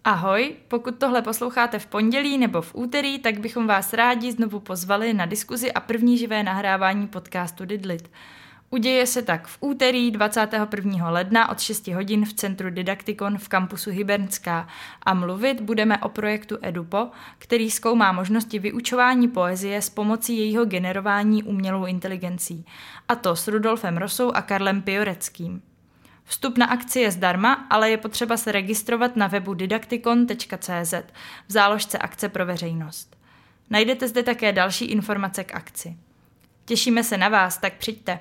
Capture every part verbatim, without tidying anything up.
Ahoj, pokud tohle posloucháte v pondělí nebo v úterý, tak bychom vás rádi znovu pozvali na diskuzi a první živé nahrávání podcastu Didlit. Uděje se tak v úterý dvacátého prvního ledna od šesti hodin v Centru Didaktikon v kampusu Hybernská a mluvit budeme o projektu EduPo, který zkoumá možnosti vyučování poezie s pomocí jejího generování umělou inteligencí, a to s Rudolfem Rosou a Karlem Pioreckým. Vstup na akci je zdarma, ale je potřeba se registrovat na webu didaktikon tečka cé zet v záložce akce pro veřejnost. Najdete zde také další informace k akci. Těšíme se na vás, tak přijďte.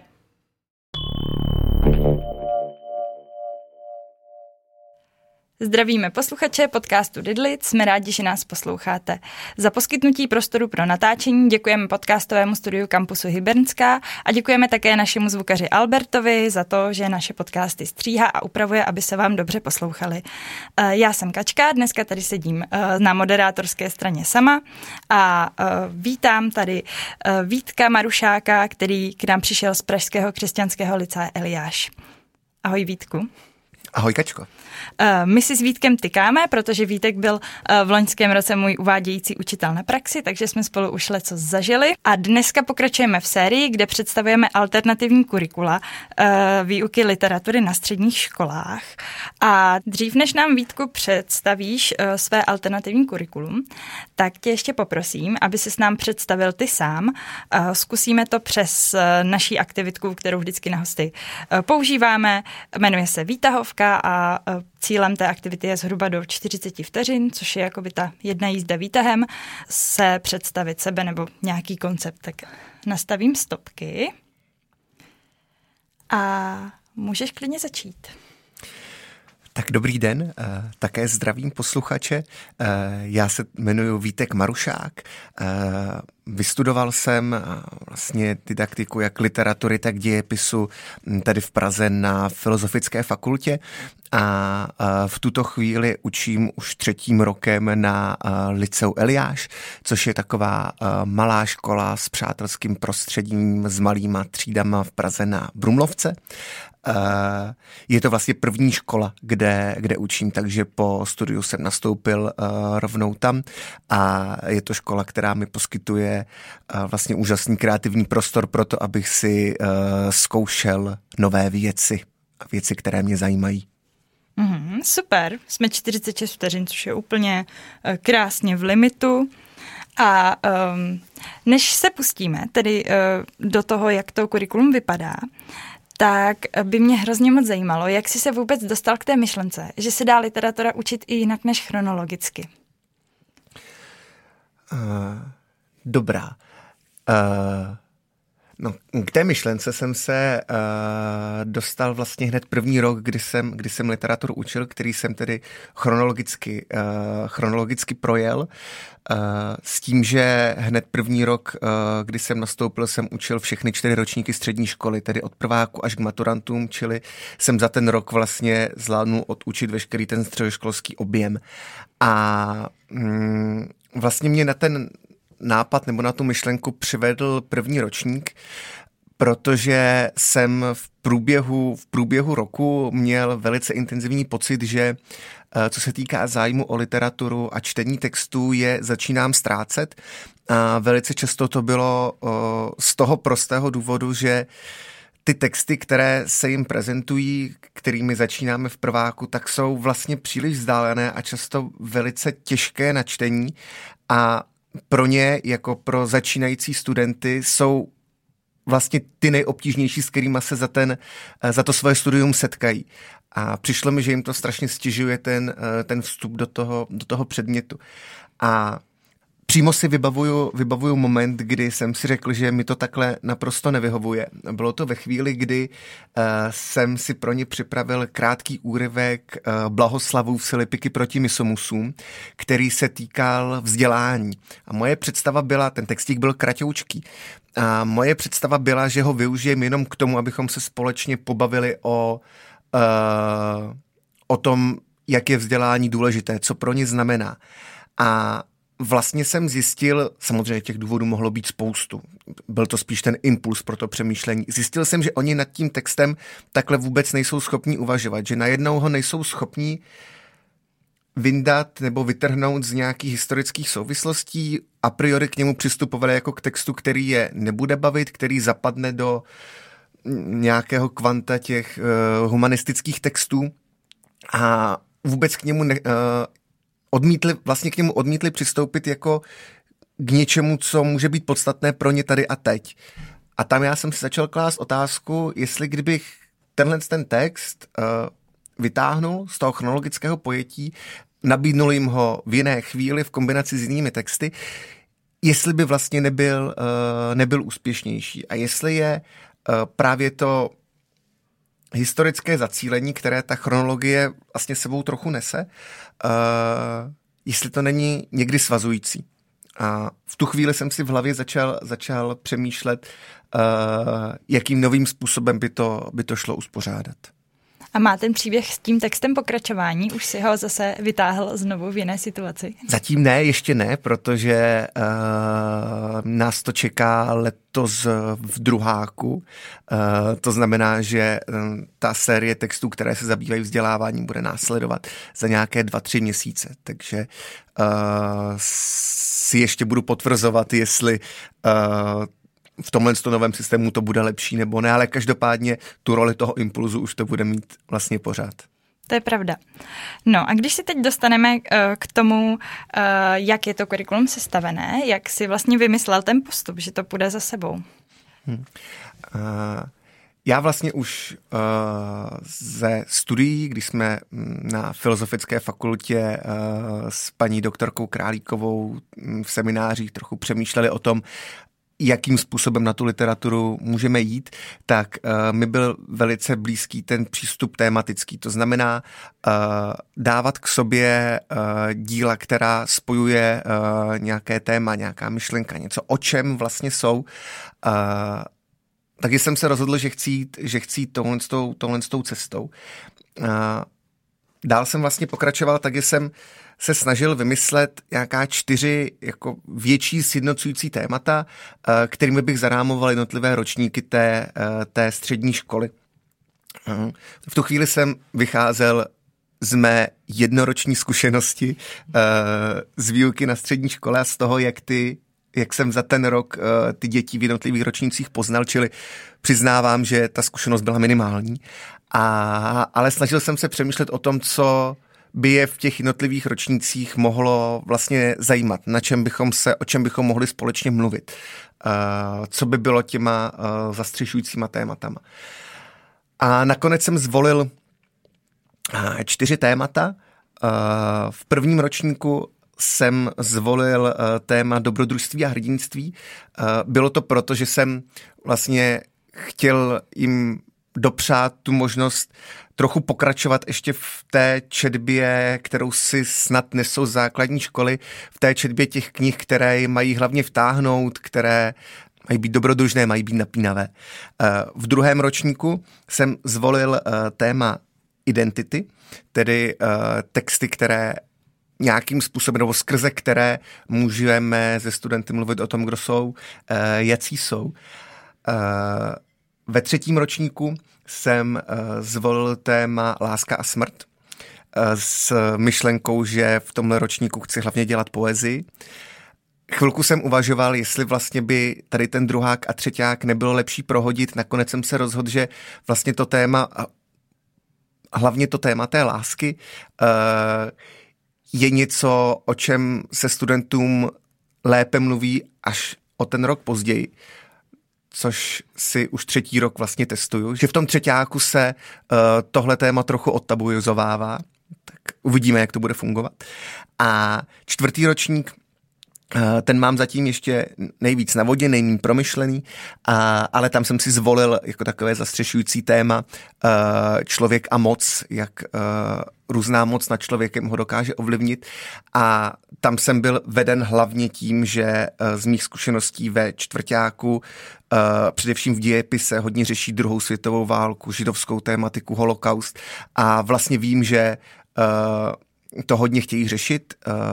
Zdravíme posluchače podcastu Didlit, jsme rádi, že nás posloucháte. Za poskytnutí prostoru pro natáčení děkujeme podcastovému studiu kampusu Hybernská a děkujeme také našemu zvukaři Albertovi za to, že naše podcasty stříhá a upravuje, aby se vám dobře poslouchali. Já jsem Kačka, dneska tady sedím na moderátorské straně sama a vítám tady Vítka Marušáka, který k nám přišel z Pražského křesťanského lycea Eliáš. Ahoj Vítku. Ahoj Kačko. My si s Vítkem tykáme, protože Vítek byl v loňském roce můj uvádějící učitel na praxi, takže jsme spolu už leco zažili. A dneska pokračujeme v sérii, kde představujeme alternativní kurikula výuky literatury na středních školách. A dřív, než nám, Vítku, představíš své alternativní kurikulum, tak tě ještě poprosím, aby ses nám představil ty sám. Zkusíme to přes naší aktivitku, kterou vždycky na hosty používáme. Jmenuje se Výtahovka a cílem té aktivity je zhruba do čtyřicet vteřin, což je jakoby ta jedna jízda výtahem, se představit sebe nebo nějaký koncept. Tak nastavím stopky a můžeš klidně začít. Tak dobrý den, také zdravím posluchače. Já se jmenuji Vítek Marušák. Vystudoval jsem vlastně didaktiku jak literatury, tak dějepisu tady v Praze na Filozofické fakultě a v tuto chvíli učím už třetím rokem na Lyceu Eliáš, což je taková malá škola s přátelským prostředím, s malýma třídama v Praze na Brumlovce. Je to vlastně první škola, kde, kde učím, takže po studiu jsem nastoupil rovnou tam a je to škola, která mi poskytuje vlastně úžasný kreativní prostor pro to, abych si zkoušel nové věci a věci, které mě zajímají. Mm, super, jsme čtyřicet šest vteřin, což je úplně krásně v limitu. A um, než se pustíme tedy uh, do toho, jak to kurikulum vypadá, tak by mě hrozně moc zajímalo, jak jsi se vůbec dostal k té myšlence, že se dá literatura učit i jinak než chronologicky. Uh, dobrá. Uh, no, k té myšlence jsem se uh, dostal vlastně hned první rok, kdy jsem, kdy jsem literaturu učil, který jsem tedy chronologicky, uh, chronologicky projel. Uh, s tím, že hned první rok, uh, kdy jsem nastoupil, jsem učil všechny čtyři ročníky střední školy, tedy od prváku až k maturantům, čili jsem za ten rok vlastně zvládnul odučit veškerý ten středoškolský objem. A mm, vlastně mě na ten nápad nebo na tu myšlenku přivedl první ročník, protože jsem v průběhu, v průběhu roku měl velice intenzivní pocit, že co se týká zájmu o literaturu a čtení textů, je začínám ztrácet. A velice často to bylo z toho prostého důvodu, že ty texty, které se jim prezentují, kterými začínáme v prváku, tak jsou vlastně příliš vzdálené a často velice těžké na čtení a pro ně, jako pro začínající studenty, jsou vlastně ty nejobtížnější, s kterýma se za, ten, za to svoje studium setkají. A přišlo mi, že jim to strašně stěžuje ten, ten vstup do toho, do toho předmětu. A přímo si vybavuju, vybavuju moment, kdy jsem si řekl, že mi to takhle naprosto nevyhovuje. Bylo to ve chvíli, kdy uh, jsem si pro ně připravil krátký úryvek uh, Blahoslavův Filipiky proti misomusům, který se týkal vzdělání. A moje představa byla, ten textík byl kratoučký, a moje představa byla, že ho využijem jenom k tomu, abychom se společně pobavili o, uh, o tom, jak je vzdělání důležité, co pro ně znamená. A vlastně jsem zjistil, samozřejmě těch důvodů mohlo být spoustu, byl to spíš ten impuls pro to přemýšlení. Zjistil jsem, že oni nad tím textem takhle vůbec nejsou schopní uvažovat, že najednou ho nejsou schopní vyndat nebo vytrhnout z nějakých historických souvislostí, a priori k němu přistupovali jako k textu, který je nebude bavit, který zapadne do nějakého kvanta těch uh, humanistických textů a vůbec k němu ne, uh, odmítli, vlastně k němu odmítli přistoupit jako k něčemu, co může být podstatné pro ně tady a teď. A tam já jsem si začal klást otázku, jestli kdybych tenhle ten text uh, vytáhnul z toho chronologického pojetí, nabídnul jim ho v jiné chvíli v kombinaci s jinými texty, jestli by vlastně nebyl, uh, nebyl úspěšnější. A jestli je uh, právě to historické zacílení, které ta chronologie vlastně sebou trochu nese, uh, jestli to není někdy svazující. A v tu chvíli jsem si v hlavě začal, začal přemýšlet, uh, jakým novým způsobem by to, by to šlo uspořádat. A má ten příběh s tím textem pokračování? Už si ho zase vytáhl znovu v jiné situaci? Zatím ne, ještě ne, protože uh, nás to čeká letos v druháku. Uh, to znamená, že uh, ta série textů, které se zabývají vzděláváním, bude následovat za nějaké dva, tři měsíce. Takže uh, si ještě budu potvrzovat, jestli uh, v tomhle novém systému to bude lepší nebo ne, ale každopádně tu roli toho impulzu už to bude mít vlastně pořád. To je pravda. No a když se teď dostaneme k tomu, jak je to kurikulum sestavené, jak si vlastně vymyslel ten postup, že to půjde za sebou? Hmm. Uh, já vlastně už uh, ze studií, když jsme na Filozofické fakultě uh, s paní doktorkou Králíkovou v seminářích trochu přemýšleli o tom, jakým způsobem na tu literaturu můžeme jít, tak uh, mi byl velice blízký ten přístup tématický. To znamená uh, dávat k sobě uh, díla, která spojuje uh, nějaké téma, nějaká myšlenka, něco, o čem vlastně jsou. Uh, taky jsem se rozhodl, že chci jít, že chci jít tohle, tohle s tou cestou. Uh, dál jsem vlastně pokračoval, takže jsem se snažil vymyslet nějaká čtyři jako větší sjednocující témata, kterými bych zarámoval jednotlivé ročníky té, té střední školy. V tu chvíli jsem vycházel z mé jednoroční zkušenosti z výuky na střední škole a z toho, jak ty jak jsem za ten rok ty děti v jednotlivých ročnících poznal, čili přiznávám, že ta zkušenost byla minimální, a, ale snažil jsem se přemýšlet o tom, co by je v těch jednotlivých ročnících mohlo vlastně zajímat, na čem bychom se, o čem bychom mohli společně mluvit, uh, co by bylo těma uh, zastřešujícíma tématama. A nakonec jsem zvolil uh, čtyři témata. Uh, v prvním ročníku jsem zvolil uh, téma dobrodružství a hrdinství. Uh, bylo to proto, že jsem vlastně chtěl jim dopřát tu možnost trochu pokračovat ještě v té četbě, kterou si snad nesou základní školy, v té četbě těch knih, které je mají hlavně vtáhnout, které mají být dobrodružné, mají být napínavé. V druhém ročníku jsem zvolil téma identity, tedy texty, které nějakým způsobem, nebo skrze které můžeme se studenty mluvit o tom, kdo jsou, jací jsou. Ve třetím ročníku jsem uh, zvolil téma láska a smrt uh, s myšlenkou, že v tomhle ročníku chci hlavně dělat poezii. Chvilku jsem uvažoval, jestli vlastně by tady ten druhák a třeťák nebylo lepší prohodit. Nakonec jsem se rozhodl, že vlastně to téma, hlavně to téma té lásky, uh, je něco, o čem se studentům lépe mluví až o ten rok později, což si už třetí rok vlastně testuju, že v tom třeťáku se uh, tohle téma trochu odtabujizovává, tak uvidíme, jak to bude fungovat. A čtvrtý ročník, uh, ten mám zatím ještě nejvíc na vodě, nejméně promyšlený, uh, ale tam jsem si zvolil jako takové zastřešující téma uh, člověk a moc, jak uh, různá moc nad člověkem ho dokáže ovlivnit, a tam jsem byl veden hlavně tím, že z mých zkušeností ve čtvrťáku především v dějepise hodně řeší druhou světovou válku, židovskou tématiku, holokaust, a vlastně vím, že to hodně chtějí řešit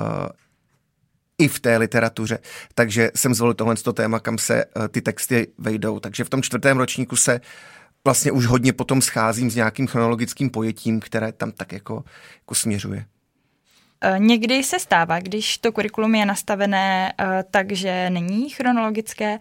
i v té literatuře, takže jsem zvolil tohle téma, kam se ty texty vejdou. Takže v tom čtvrtém ročníku se vlastně už hodně potom scházím s nějakým chronologickým pojetím, které tam tak jako, jako směřuje. Někdy se stává, když to kurikulum je nastavené tak, že není chronologické,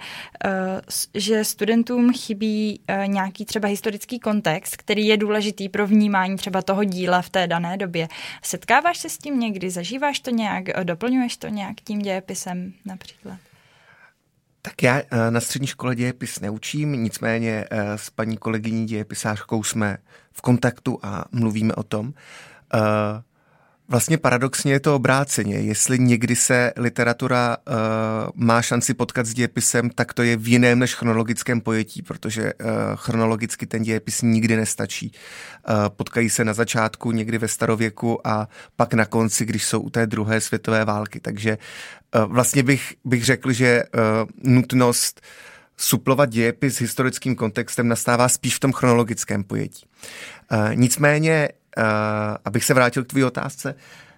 že studentům chybí nějaký třeba historický kontext, který je důležitý pro vnímání třeba toho díla v té dané době. Setkáváš se s tím někdy? Zažíváš to nějak? Doplňuješ to nějak tím dějepisem například? Tak já na střední škole dějepis neučím, nicméně s paní kolegyní dějepisářkou jsme v kontaktu a mluvíme o tom. Vlastně paradoxně je to obráceně. Jestli někdy se literatura uh, má šanci potkat s dějepisem, tak to je v jiném než chronologickém pojetí, protože uh, chronologicky ten dějepis nikdy nestačí. Uh, potkají se na začátku, někdy ve starověku a pak na konci, když jsou u té druhé světové války. Takže uh, vlastně bych, bych řekl, že uh, nutnost suplovat dějepis s historickým kontextem nastává spíš v tom chronologickém pojetí. Uh, nicméně Uh, abych se vrátil k tvý otázce,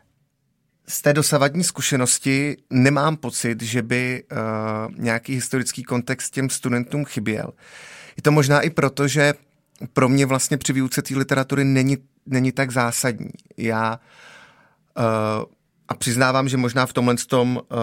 z té dosavadní zkušenosti nemám pocit, že by uh, nějaký historický kontext těm studentům chyběl. Je to možná i proto, že pro mě vlastně při výuce té literatury není, není tak zásadní. Já uh, a přiznávám, že možná v tomhle tom uh,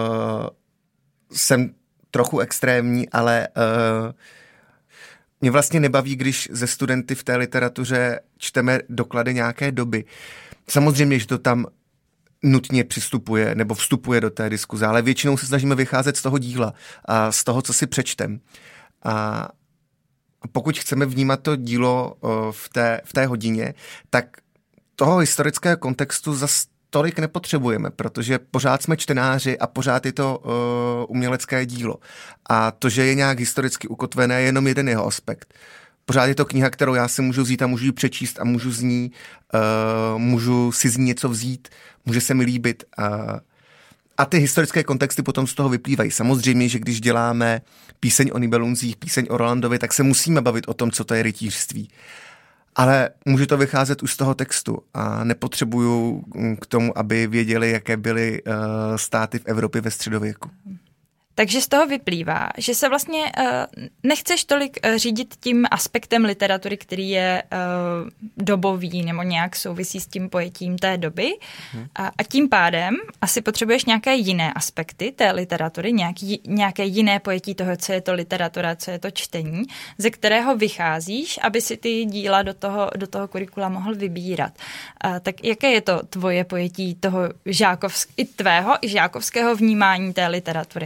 jsem trochu extrémní, ale uh, mě vlastně nebaví, když ze studenty v té literatuře čteme doklady nějaké doby. Samozřejmě, že to tam nutně přistupuje nebo vstupuje do té diskuze, ale většinou se snažíme vycházet z toho díla a z toho, co si přečtem. A pokud chceme vnímat to dílo v té, v té hodině, tak toho historického kontextu zas tolik nepotřebujeme, protože pořád jsme čtenáři a pořád je to uh, umělecké dílo. A to, že je nějak historicky ukotvené, je jenom jeden jeho aspekt. Pořád je to kniha, kterou já si můžu vzít a můžu ji přečíst a můžu z ní, uh, můžu si z ní něco vzít, může se mi líbit. Uh, a ty historické kontexty potom z toho vyplývají. Samozřejmě, že když děláme píseň o Nibelunzích, píseň o Rolandovi, tak se musíme bavit o tom, co to je rytířství. Ale může to vycházet už z toho textu a nepotřebuju k tomu, aby věděli, jaké byly uh, státy v Evropě ve středověku. Takže z toho vyplývá, že se vlastně uh, nechceš tolik uh, řídit tím aspektem literatury, který je uh, dobový nebo nějak souvisí s tím pojetím té doby. Hmm. A, a tím pádem asi potřebuješ nějaké jiné aspekty té literatury, nějaký, nějaké jiné pojetí toho, co je to literatura, co je to čtení, ze kterého vycházíš, aby si ty díla do toho, do toho kurikula mohl vybírat. Uh, tak jaké je to tvoje pojetí toho žákovsk- i tvého, i žákovského vnímání té literatury?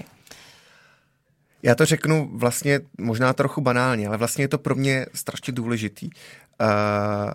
Já to řeknu vlastně možná trochu banálně, ale vlastně je to pro mě strašně důležitý. Uh,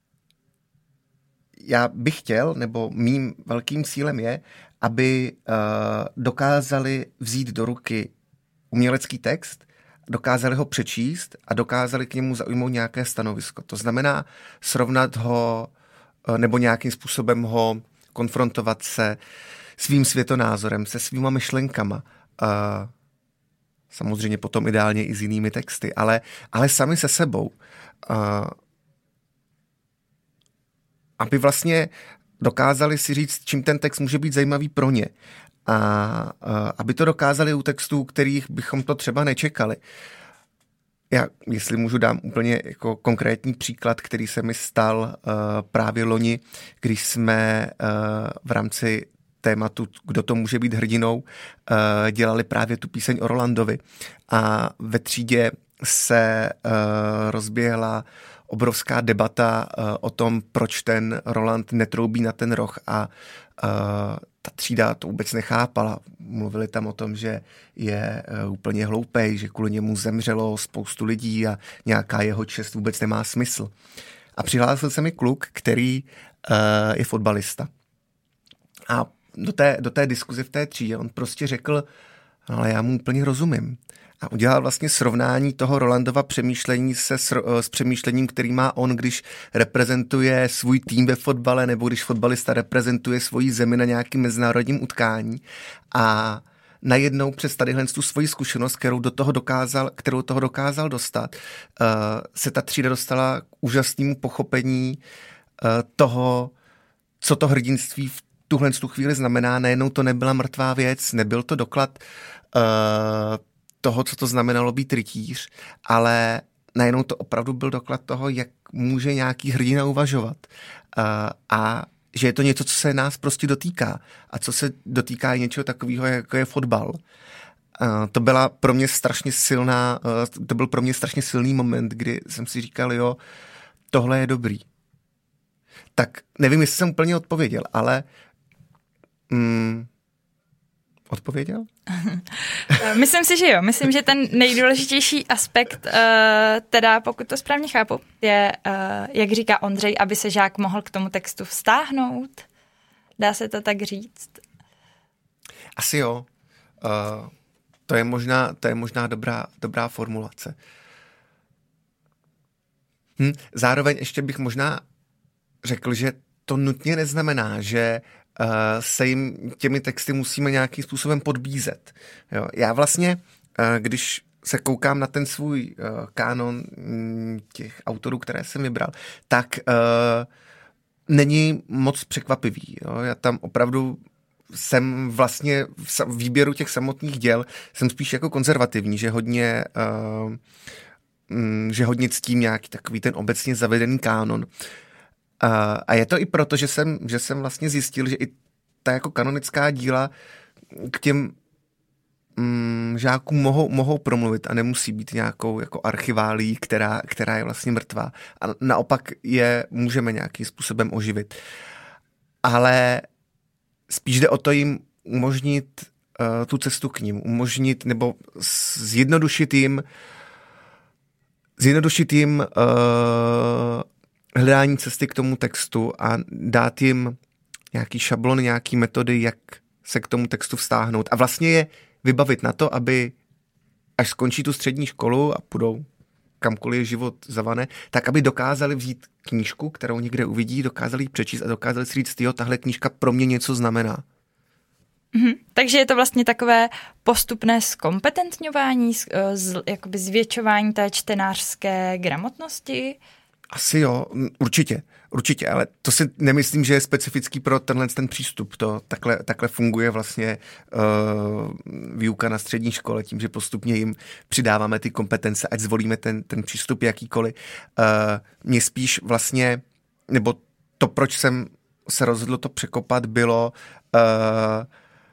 já bych chtěl, nebo mým velkým cílem je, aby uh, dokázali vzít do ruky umělecký text, dokázali ho přečíst a dokázali k němu zaujmout nějaké stanovisko. To znamená srovnat ho uh, nebo nějakým způsobem ho konfrontovat se svým světonázorem, se svýma myšlenkama, uh, samozřejmě potom ideálně i s jinými texty, ale, ale sami se sebou. Uh, aby vlastně dokázali si říct, čím ten text může být zajímavý pro ně. A uh, aby to dokázali u textů, kterých bychom to třeba nečekali. Já, jestli můžu, dám úplně jako konkrétní příklad, který se mi stal uh, právě loni, když jsme uh, v rámci tématu, kdo to může být hrdinou, dělali právě tu píseň o Rolandovi. A ve třídě se rozběhla obrovská debata o tom, proč ten Roland netroubí na ten roh a ta třída to vůbec nechápala. Mluvili tam o tom, že je úplně hloupej, že kvůli němu zemřelo spoustu lidí a nějaká jeho čest vůbec nemá smysl. A přihlásil se mi kluk, který je fotbalista. A do té, do té diskuze v té třídě on prostě řekl, no, ale já mu úplně rozumím. A udělal vlastně srovnání toho Rolandova přemýšlení se s, s přemýšlením, který má on, když reprezentuje svůj tým ve fotbale, nebo když fotbalista reprezentuje svoji zemi na nějakém mezinárodním utkání. A najednou přes tadyhle tu svoji zkušenost, kterou do toho dokázal, kterou toho dokázal dostat, uh, se ta třída dostala k úžasnému pochopení uh, toho, co to hrdinství v tuhle tu chvíli znamená. Najednou to nebyla mrtvá věc, nebyl to doklad uh, toho, co to znamenalo být rytíř, ale najednou to opravdu byl doklad toho, jak může nějaký hrdina uvažovat. Uh, a že je to něco, co se nás prostě dotýká a co se dotýká i něčeho takového, jako je fotbal. Uh, to byla pro mě strašně silná, uh, to byl pro mě strašně silný moment, kdy jsem si říkal, jo, tohle je dobrý. Tak nevím, jestli jsem úplně odpověděl, ale mm, odpověděl? Myslím si, že jo. Myslím, že ten nejdůležitější aspekt, uh, teda pokud to správně chápu, je, uh, jak říká Ondřej, aby se žák mohl k tomu textu vztáhnout. Dá se to tak říct? Asi jo. Uh, to je možná, to je možná dobrá, dobrá formulace. Hm, zároveň ještě bych možná řekl, že to nutně neznamená, že uh, se jim těmi texty musíme nějakým způsobem podbízet. Jo? Já vlastně, uh, když se koukám na ten svůj uh, kánon mm, těch autorů, které jsem vybral, tak uh, není moc překvapivý. Jo? Já tam opravdu jsem vlastně v výběru těch samotných děl jsem spíš jako konzervativní, že hodně uh, mm, že hodně ctím nějaký takový ten obecně zavedený kánon. Uh, a je to i proto, že jsem, že jsem vlastně zjistil, že i ta jako kanonická díla k těm mm, žákům mohou, mohou promluvit a nemusí být nějakou jako archiválí, která, která je vlastně mrtvá. A naopak je můžeme nějakým způsobem oživit. Ale spíš jde o to jim umožnit uh, tu cestu k ním, umožnit nebo zjednodušit jim zjednodušit jim uh, hledání cesty k tomu textu a dát jim nějaký šablon, nějaký metody, jak se k tomu textu vztáhnout a vlastně je vybavit na to, aby až skončí tu střední školu a půjdou kamkoliv je život zavane, tak aby dokázali vzít knížku, kterou někde uvidí, dokázali ji přečíst a dokázali si říct, jo, tahle knížka pro mě něco znamená. Mhm. Takže je to vlastně takové postupné zkompetentňování, z, jakoby zvětšování té čtenářské gramotnosti? Asi jo, určitě, určitě, ale to si nemyslím, že je specifický pro tenhle ten přístup. To takhle, takhle funguje vlastně uh, výuka na střední škole, tím, že postupně jim přidáváme ty kompetence, ať zvolíme ten, ten přístup jakýkoliv. Uh, mě spíš vlastně, nebo to, proč jsem se rozhodl to překopat, bylo uh,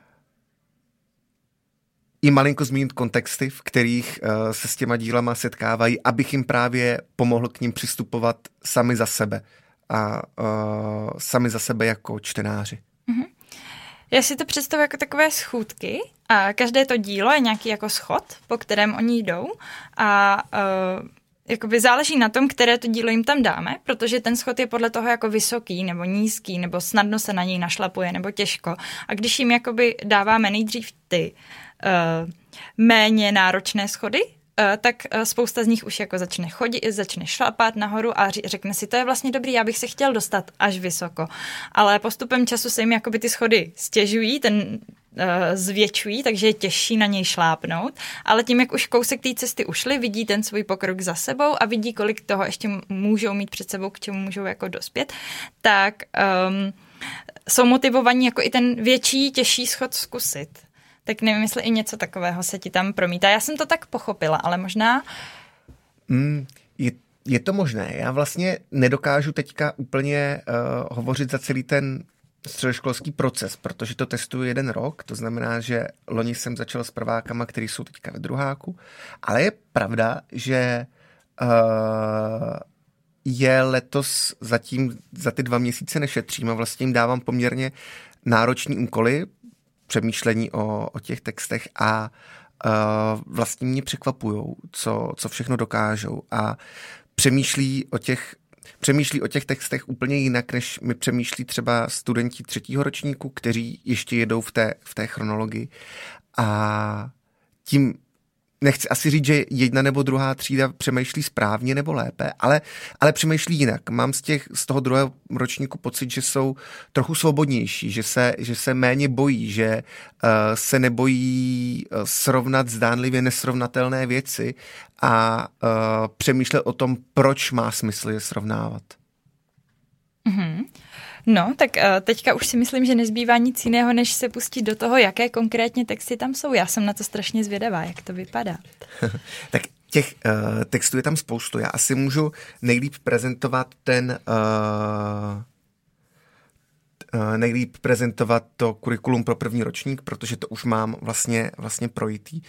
i malinko zmínit kontexty, v kterých uh, se s těma dílama setkávají, abych jim právě pomohl k ním přistupovat sami za sebe a uh, sami za sebe jako čtenáři. Mm-hmm. Já si to představuji jako takové schůdky a každé to dílo je nějaký jako schod, po kterém oni jdou a uh, jakoby záleží na tom, které to dílo jim tam dáme, protože ten schod je podle toho jako vysoký nebo nízký, nebo snadno se na něj našlapuje, nebo těžko. A když jim jakoby dáváme nejdřív ty uh, méně náročné schody, uh, tak uh, spousta z nich už jako začne chodit, začne šlapat nahoru a řekne si, to je vlastně dobrý, já bych se chtěl dostat až vysoko. Ale postupem času se jim jakoby ty schody stěžují, ten zvětšují, takže je těžší na něj šlápnout, ale tím, jak už kousek té cesty ušli, vidí ten svůj pokrok za sebou a vidí, kolik toho ještě můžou mít před sebou, k čemu můžou jako dospět, tak um, jsou motivovaní jako i ten větší, těžší schod zkusit. Tak nevím, jestli i něco takového se ti tam promítá. Já jsem to tak pochopila, ale možná... Mm, je, je to možné. Já vlastně nedokážu teďka úplně uh, hovořit za celý ten středoškolský proces, protože to testuju jeden rok, to znamená, že loni jsem začal s prvákama, který jsou teďka ve druháku, ale je pravda, že uh, je letos zatím za ty dva měsíce nešetřím a vlastně jim dávám poměrně náročný úkoly, přemýšlení o, o těch textech a uh, vlastně mě překvapujou, co, co všechno dokážou a přemýšlí o těch Přemýšlí o těch textech úplně jinak, než mi přemýšlí třeba studenti třetího ročníku, kteří ještě jedou v té, v té chronologii. A tím nechci asi říct, že jedna nebo druhá třída přemýšlí správně nebo lépe, ale, ale přemýšlí jinak. Mám z, těch, z toho druhého ročníku pocit, že jsou trochu svobodnější, že se, že se méně bojí, že uh, se nebojí uh, srovnat zdánlivě nesrovnatelné věci a uh, přemýšlet o tom, proč má smysl je srovnávat. Mm-hmm. No, tak uh, teďka už si myslím, že nezbývá nic jiného, než se pustit do toho, jaké konkrétně texty tam jsou. Já jsem na to strašně zvědavá, jak to vypadá. Tak těch uh, textů je tam spoustu. Já asi můžu nejlíp prezentovat ten, uh, nejlíp prezentovat to kurikulum pro první ročník, protože to už mám vlastně, vlastně projitý.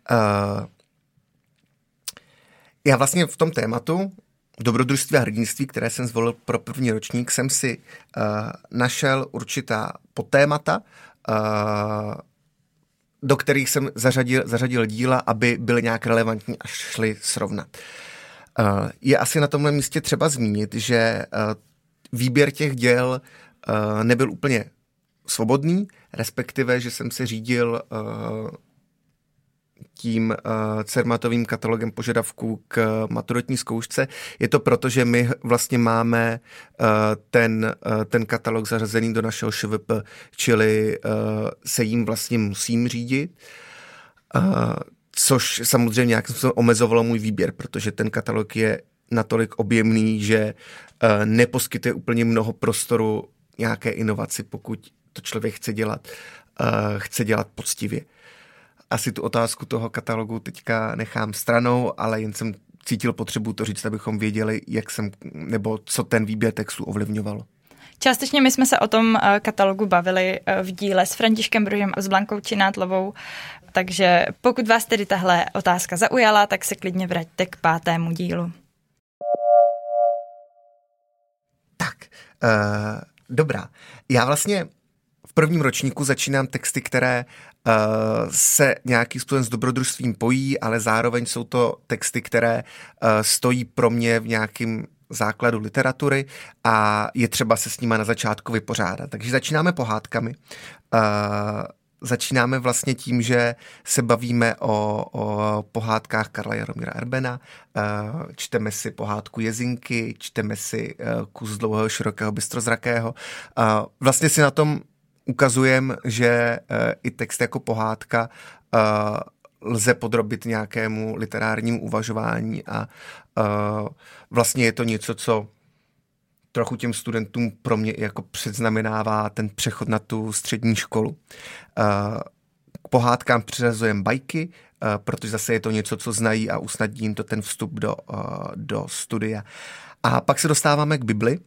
Já vlastně v tom tématu dobrodružství a hrdinství, které jsem zvolil pro první ročník, jsem si uh, našel určitá podtémata, uh, do kterých jsem zařadil, zařadil díla, aby byly nějak relevantní a šly srovnat. Uh, je asi na tomhle místě třeba zmínit, že uh, výběr těch děl uh, nebyl úplně svobodný, respektive, že jsem se řídil uh, tím uh, Cermatovým katalogem požadavků k maturitní zkoušce. Je to proto, že my vlastně máme uh, ten, uh, ten katalog zařazený do našeho š v p, čili uh, se jim vlastně musím řídit, uh, což samozřejmě nějakým způsobem omezovalo můj výběr, protože ten katalog je natolik objemný, že uh, neposkytuje úplně mnoho prostoru nějaké inovaci, pokud to člověk chce dělat, uh, chce dělat poctivě. Asi tu otázku toho katalogu teďka nechám stranou, ale jen jsem cítil potřebu to říct, abychom věděli, jak jsem, nebo co ten výběr textu ovlivňovalo. Částečně my jsme se o tom katalogu bavili v díle s Františkem Brožem a s Blankou Činátlovou, takže pokud vás tedy tahle otázka zaujala, tak se klidně vraťte k pátému dílu. Tak, uh, dobrá. Já vlastně v prvním ročníku začínám texty, které uh, se nějakým způsobem s dobrodružstvím pojí, ale zároveň jsou to texty, které uh, stojí pro mě v nějakém základu literatury a je třeba se s nima na začátku vypořádat. Takže začínáme pohádkami. Uh, začínáme vlastně tím, že se bavíme o, o pohádkách Karla Jaromíra Erbena, uh, čteme si pohádku Jezinky, čteme si uh, Kus dlouhého, širokého, bystrozrakého. Uh, vlastně si na tom ukazujem, že uh, i text jako pohádka uh, lze podrobit nějakému literárnímu uvažování a uh, vlastně je to něco, co trochu těm studentům pro mě jako předznamenává ten přechod na tu střední školu. Uh, k pohádkám přiřazujeme bajky, uh, protože zase je to něco, co znají a usnadní jim to ten vstup do, uh, do studia. A pak se dostáváme k Bibli,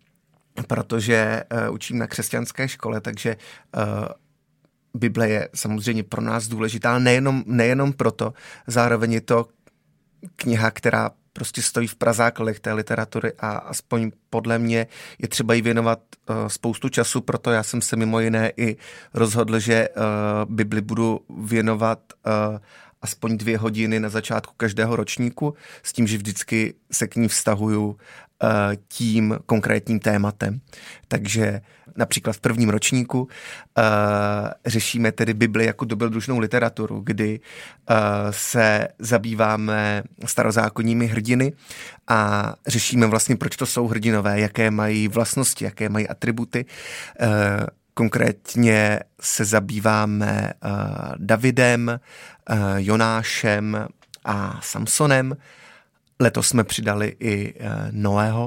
protože uh, učím na křesťanské škole, takže uh, Bible je samozřejmě pro nás důležitá, nejenom, nejenom proto, zároveň je to kniha, která prostě stojí v prazákladech té literatury a aspoň podle mě je třeba jí věnovat uh, spoustu času, proto já jsem se mimo jiné i rozhodl, že uh, Bibli budu věnovat uh, aspoň dvě hodiny na začátku každého ročníku, s tím, že vždycky se k ní vztahuju uh, tím konkrétním tématem. Takže například v prvním ročníku uh, řešíme tedy Bibli jako dobrodružnou literaturu, kdy uh, se zabýváme starozákonními hrdiny a řešíme vlastně, proč to jsou hrdinové, jaké mají vlastnosti, jaké mají atributy. Uh, Konkrétně se zabýváme uh, Davidem, uh, Jonášem a Samsonem. Letos jsme přidali i uh, Noého.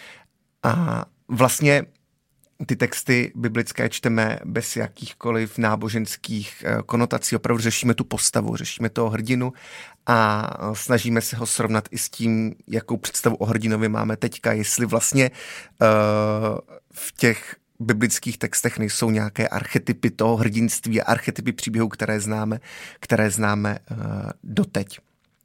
A vlastně ty texty biblické čteme bez jakýchkoliv náboženských uh, konotací. Opravdu řešíme tu postavu, řešíme toho hrdinu a snažíme se ho srovnat i s tím, jakou představu o hrdinovi máme teďka. Jestli vlastně uh, v těch biblických textech nejsou nějaké archetypy toho hrdinství a archetypy příběhů, které známe, které známe uh, doteď.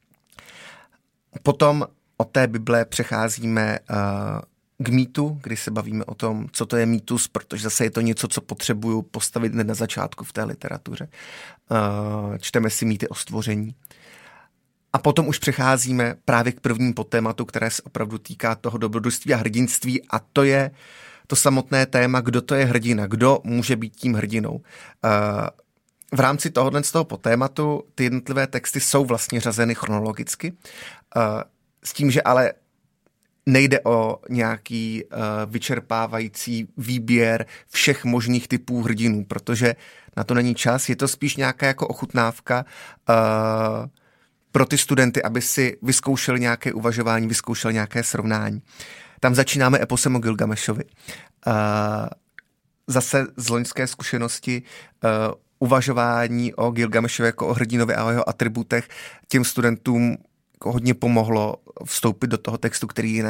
Potom od té Bible přecházíme uh, k mýtu, kdy se bavíme o tom, co to je mýtus, protože zase je to něco, co potřebuju postavit hned na začátku v té literatuře. Uh, čteme si mýty o stvoření. A potom už přecházíme právě k prvním podtématu, které se opravdu týká toho dobrodružství a hrdinství, a to je to samotné téma, kdo to je hrdina, kdo může být tím hrdinou. V rámci tohohle z toho podtématu ty jednotlivé texty jsou vlastně řazeny chronologicky, s tím, že ale nejde o nějaký vyčerpávající výběr všech možných typů hrdinů, protože na to není čas, je to spíš nějaká jako ochutnávka pro ty studenty, aby si vyzkoušeli nějaké uvažování, vyzkoušeli nějaké srovnání. Tam začínáme eposem o Gilgamešovi. Uh, zase z loňské zkušenosti uh, uvažování o Gilgamešovi jako o hrdinovi a o jeho atributech těm studentům hodně pomohlo vstoupit do toho textu, který jinak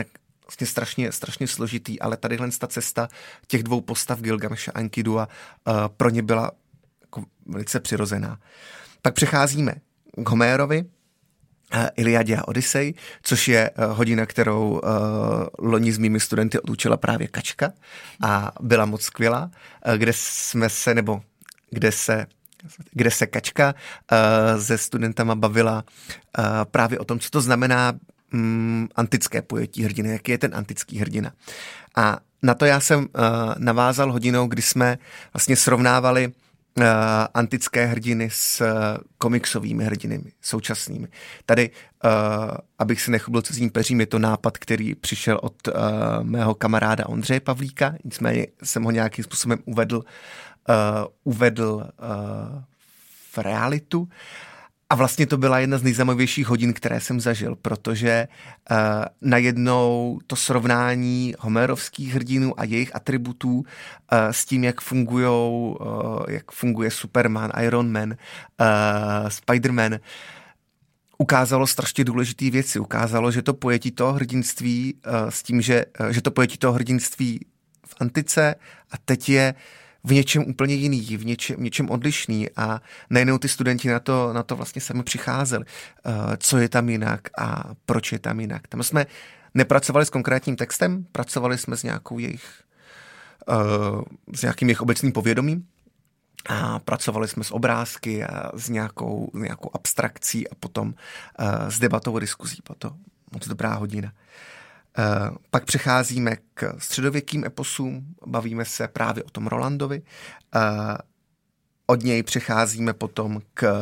vlastně strašně, strašně složitý, ale tadyhle ta cesta těch dvou postav Gilgameše a Enkidua uh, pro ně byla jako velice přirozená. Pak přecházíme k Homérovi, uh, Iliadě a Odyssej, což je uh, hodina, kterou uh, loni s mými studenty odučila právě Kačka a byla moc skvělá, uh, kde jsme se, nebo kde se kde se Kačka uh, se studentama bavila uh, právě o tom, co to znamená um, antické pojetí hrdiny, jaký je ten antický hrdina. A na to já jsem uh, navázal hodinou, kdy jsme vlastně srovnávali uh, antické hrdiny s uh, komiksovými hrdinami, současnými. Tady, uh, abych se nechubil cizím peřím, je to nápad, který přišel od uh, mého kamaráda Ondřeje Pavlíka, nicméně jsem ho nějakým způsobem uvedl Uh, uvedl uh, v realitu a vlastně to byla jedna z nejzajímavějších hodin, které jsem zažil, protože uh, najednou to srovnání homérovských hrdinů a jejich atributů uh, s tím, jak fungujou, uh, jak funguje Superman, Iron Man, uh, Spider-Man, ukázalo strašně důležité věci. Ukázalo, že to pojetí toho hrdinství uh, s tím, že, uh, že to pojetí toho hrdinství v antice a teď je v něčem úplně jiný, v něčem, v něčem odlišný a najednou ty studenti na to, na to vlastně sami přicházeli, uh, co je tam jinak a proč je tam jinak. Tam jsme nepracovali s konkrétním textem, pracovali jsme s nějakou jejich, uh, s nějakým jejich obecným povědomím a pracovali jsme s obrázky a s nějakou, nějakou abstrakcí a potom uh, s debatou a diskuzí. Bylo to moc dobrá hodina. Uh, pak přecházíme k středověkým eposům, bavíme se právě o tom Rolandovi. Uh, od něj přecházíme potom k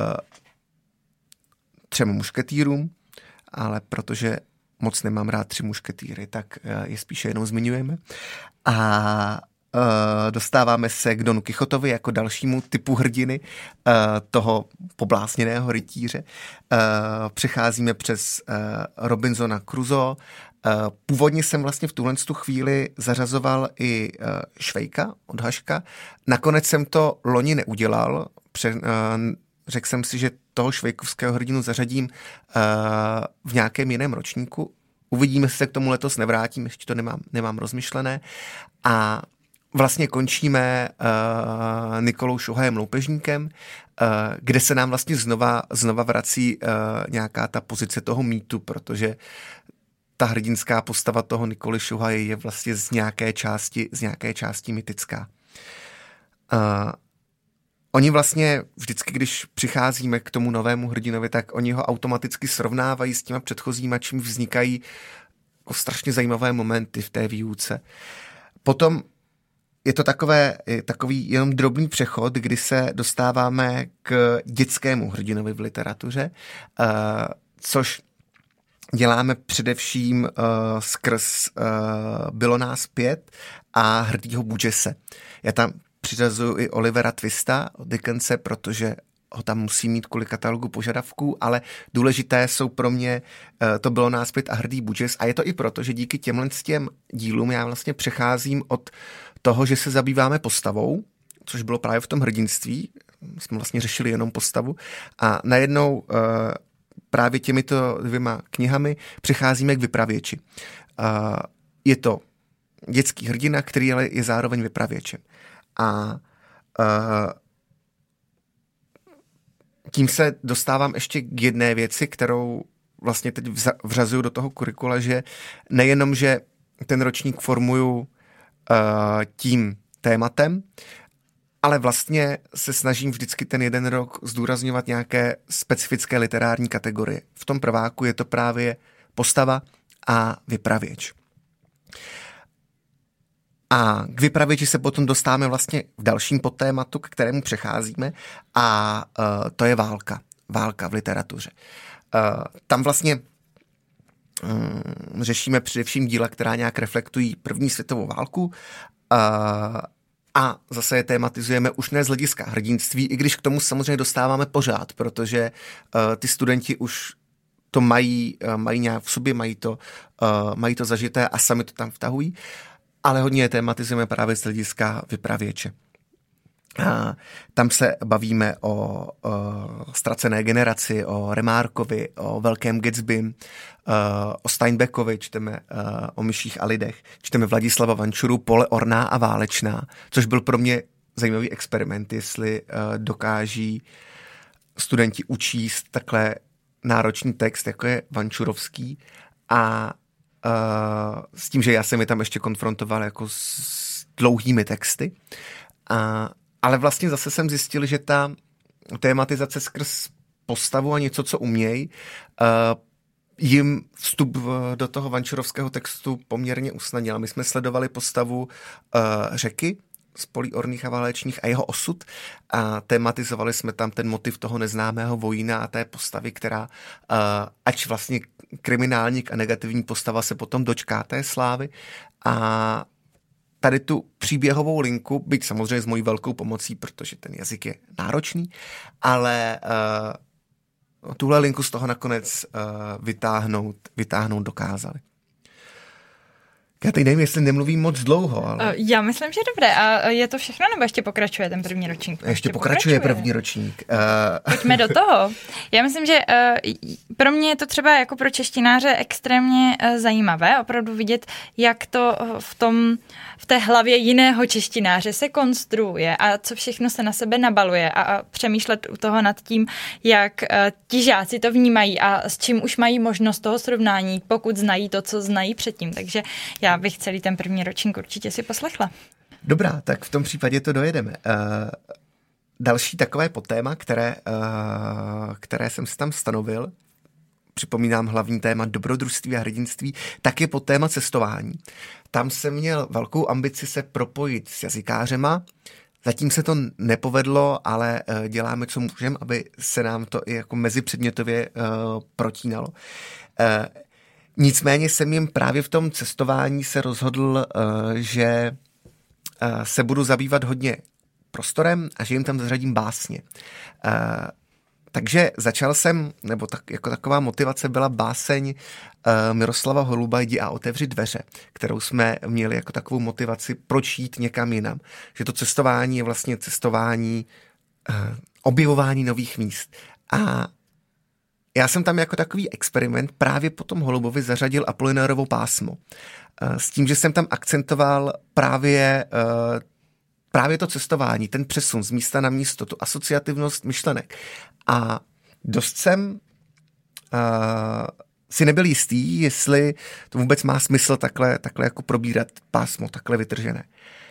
třem mušketýrům, ale protože moc nemám rád tři mušketýry, tak uh, je spíše jenom zmiňujeme. A uh, dostáváme se k Donu Kichotovi jako dalšímu typu hrdiny, uh, toho poblásněného rytíře. Uh, přecházíme přes uh, Robinsona Crusoe. Původně jsem vlastně v tuhle tu chvíli zařazoval i Švejka od Haška. Nakonec jsem to loni neudělal. Řekl jsem si, že toho švejkovského hrdinu zařadím v nějakém jiném ročníku. Uvidíme, jestli se k tomu letos nevrátím, ještě to nemám, nemám rozmyšlené. A vlastně končíme Nikolou Šuhajem Loupežníkem, kde se nám vlastně znova, znova vrací nějaká ta pozice toho mýtu, protože ta hrdinská postava toho Nikoly Šuhaje je vlastně z nějaké části, z nějaké části mytická. Uh, oni vlastně vždycky, když přicházíme k tomu novému hrdinovi, tak oni ho automaticky srovnávají s těma předchozíma, čím vznikají jako strašně zajímavé momenty v té výuce. Potom je to takové, je takový jenom drobný přechod, kdy se dostáváme k dětskému hrdinovi v literatuře, uh, což děláme především uh, skrz uh, Bylo nás pět a Hrdýho Budžese. Já tam přiřazuju i Olivera Twista od Dickense, protože ho tam musí mít kvůli katalogu požadavků, ale důležité jsou pro mě uh, To Bylo nás pět a Hrdý Budžes a je to i proto, že díky těmhle těm dílům já vlastně přecházím od toho, že se zabýváme postavou, což bylo právě v tom hrdinství, jsme vlastně řešili jenom postavu a najednou uh, právě těmito dvěma knihami přecházíme k vypravěči. Uh, je to dětský hrdina, který ale je zároveň vypravěčem. A uh, tím se dostávám ještě k jedné věci, kterou vlastně teď vřazuju do toho kurikula, že nejenom, že ten ročník formuju uh, tím tématem, ale vlastně se snažím vždycky ten jeden rok zdůrazňovat nějaké specifické literární kategorie. V tom prváku je to právě postava a vypravěč. A k vypravěči se potom dostáváme vlastně v dalším podtématu, k kterému přecházíme a uh, to je válka. Válka v literatuře. Uh, tam vlastně um, řešíme především díla, která nějak reflektují první světovou válku uh, a zase je tématizujeme už ne z hlediska hrdinství, i když k tomu samozřejmě dostáváme pořád, protože uh, ty studenti už to mají, uh, mají nějak v sobě, mají to, uh, mají to zažité a sami to tam vtahují, ale hodně je tématizujeme právě z hlediska vypravěče. A tam se bavíme o, o Ztracené generaci, o Remarkovi, o Velkém Gatsbym, o Steinbeckovi, čteme o Myších a lidech, čteme Vladislava Vančuru, Pole orná a válečná, což byl pro mě zajímavý experiment, jestli dokáží studenti učíst takhle náročný text, jako je Vančurovský, a s tím, že já jsem je tam ještě konfrontoval jako s dlouhými texty. A ale vlastně zase jsem zjistil, že ta tématizace skrz postavu a něco, co umějí, uh, jim vstup do toho vančurovského textu poměrně usnadnil. My jsme sledovali postavu uh, Řeky z Polí orných a válečných a jeho osud a tematizovali jsme tam ten motiv toho neznámého vojína a té postavy, která, uh, ač vlastně kriminálník a negativní postava se potom dočká té slávy, a tady tu příběhovou linku, byť samozřejmě s mojí velkou pomocí, protože ten jazyk je náročný, ale uh, tuhle linku z toho nakonec uh, vytáhnout, vytáhnout dokázali. Já teď nevím, jestli nemluvím moc dlouho, ale... Já myslím, že dobré. A je to všechno, nebo ještě pokračuje ten první ročník? Ještě, ještě pokračuje, pokračuje první ročník. Uh... Pojďme do toho. Já myslím, že uh, pro mě je to třeba jako pro češtináře extrémně uh, zajímavé, opravdu vidět, jak to v tom, v té hlavě jiného češtináře se konstruuje a co všechno se na sebe nabaluje a, a přemýšlet u toho nad tím, jak uh, ti žáci to vnímají a s čím už mají možnost toho srovnání, pokud znají to, co znají předtím. Takže já Já bych celý ten první ročník určitě si poslechla. Dobrá, tak v tom případě to dojedeme. Uh, další takové podtéma, které, uh, které jsem si tam stanovil, připomínám hlavní téma dobrodružství a hrdinství, tak je podtéma cestování. Tam jsem měl velkou ambici se propojit s jazykářema. Zatím se to nepovedlo, ale uh, děláme, co můžeme, aby se nám to i jako mezipředmětově uh, protínalo. Uh, Nicméně jsem jim právě v tom cestování se rozhodl, že se budu zabývat hodně prostorem a že jim tam zařadím básně. Takže začal jsem, nebo tak, jako taková motivace byla báseň Miroslava Holuba Jdi a otevři dveře, kterou jsme měli jako takovou motivaci, proč jít někam jinam. Že to cestování je vlastně cestování, objevování nových míst. A já jsem tam jako takový experiment právě po tom Holubovi zařadil Apolinárovo pásmo. S tím, že jsem tam akcentoval právě, právě to cestování, ten přesun z místa na místo, tu asociativnost myšlenek. A dost jsem uh, si nebyl jistý, jestli to vůbec má smysl takhle, takhle jako probírat pásmo, takhle vytržené.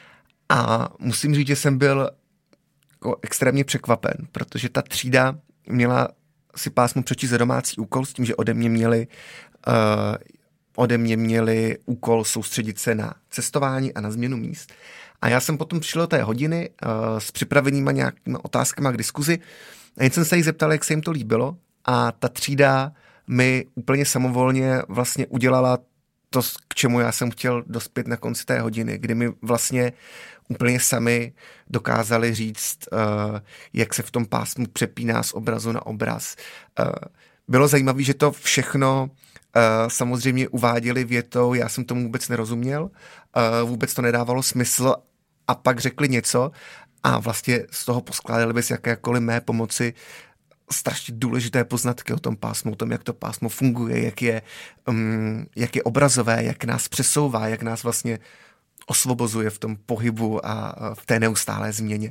A musím říct, že jsem byl jako extrémně překvapen, protože ta třída měla si pásmo přečíst za domácí úkol s tím, že ode mě měli uh, ode mě měli úkol soustředit se na cestování a na změnu míst. A já jsem potom přišel do té hodiny uh, s připravenýma nějakými otázkama k diskuzi a jen jsem se jí zeptal, jak se jim to líbilo, a ta třída mi úplně samovolně vlastně udělala to, k čemu já jsem chtěl dospět na konci té hodiny, kdy mi vlastně úplně sami dokázali říct, uh, jak se v tom pásmu přepíná z obrazu na obraz. Uh, bylo zajímavé, že to všechno uh, samozřejmě uváděli větou, já jsem tomu vůbec nerozuměl, uh, vůbec to nedávalo smysl, a pak řekli něco a vlastně z toho poskládali bez jakékoliv mé pomoci strašně důležité poznatky o tom pásmu, o tom, jak to pásmo funguje, jak je, um, jak je obrazové, jak nás přesouvá, jak nás vlastně osvobozuje v tom pohybu a v té neustálé změně.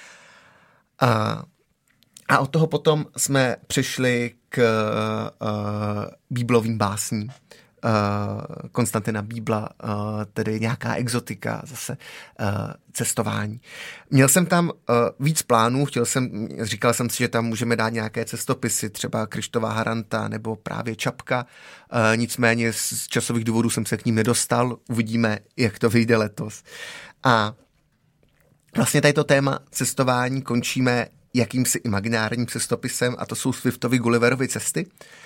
A, a od toho potom jsme přišli k uh, bíblovým básním. Uh, Konstantina Bíbla, uh, tedy nějaká exotika, zase uh, cestování. Měl jsem tam uh, víc plánů, chtěl jsem, říkal jsem si, že tam můžeme dát nějaké cestopisy, třeba Krištova Haranta nebo právě Čapka, uh, nicméně z časových důvodů jsem se k ním nedostal, uvidíme, jak to vyjde letos. A vlastně tato téma cestování končíme jakýmsi imaginárním cestopisem, a to jsou Swiftovy Gulliverovy cesty,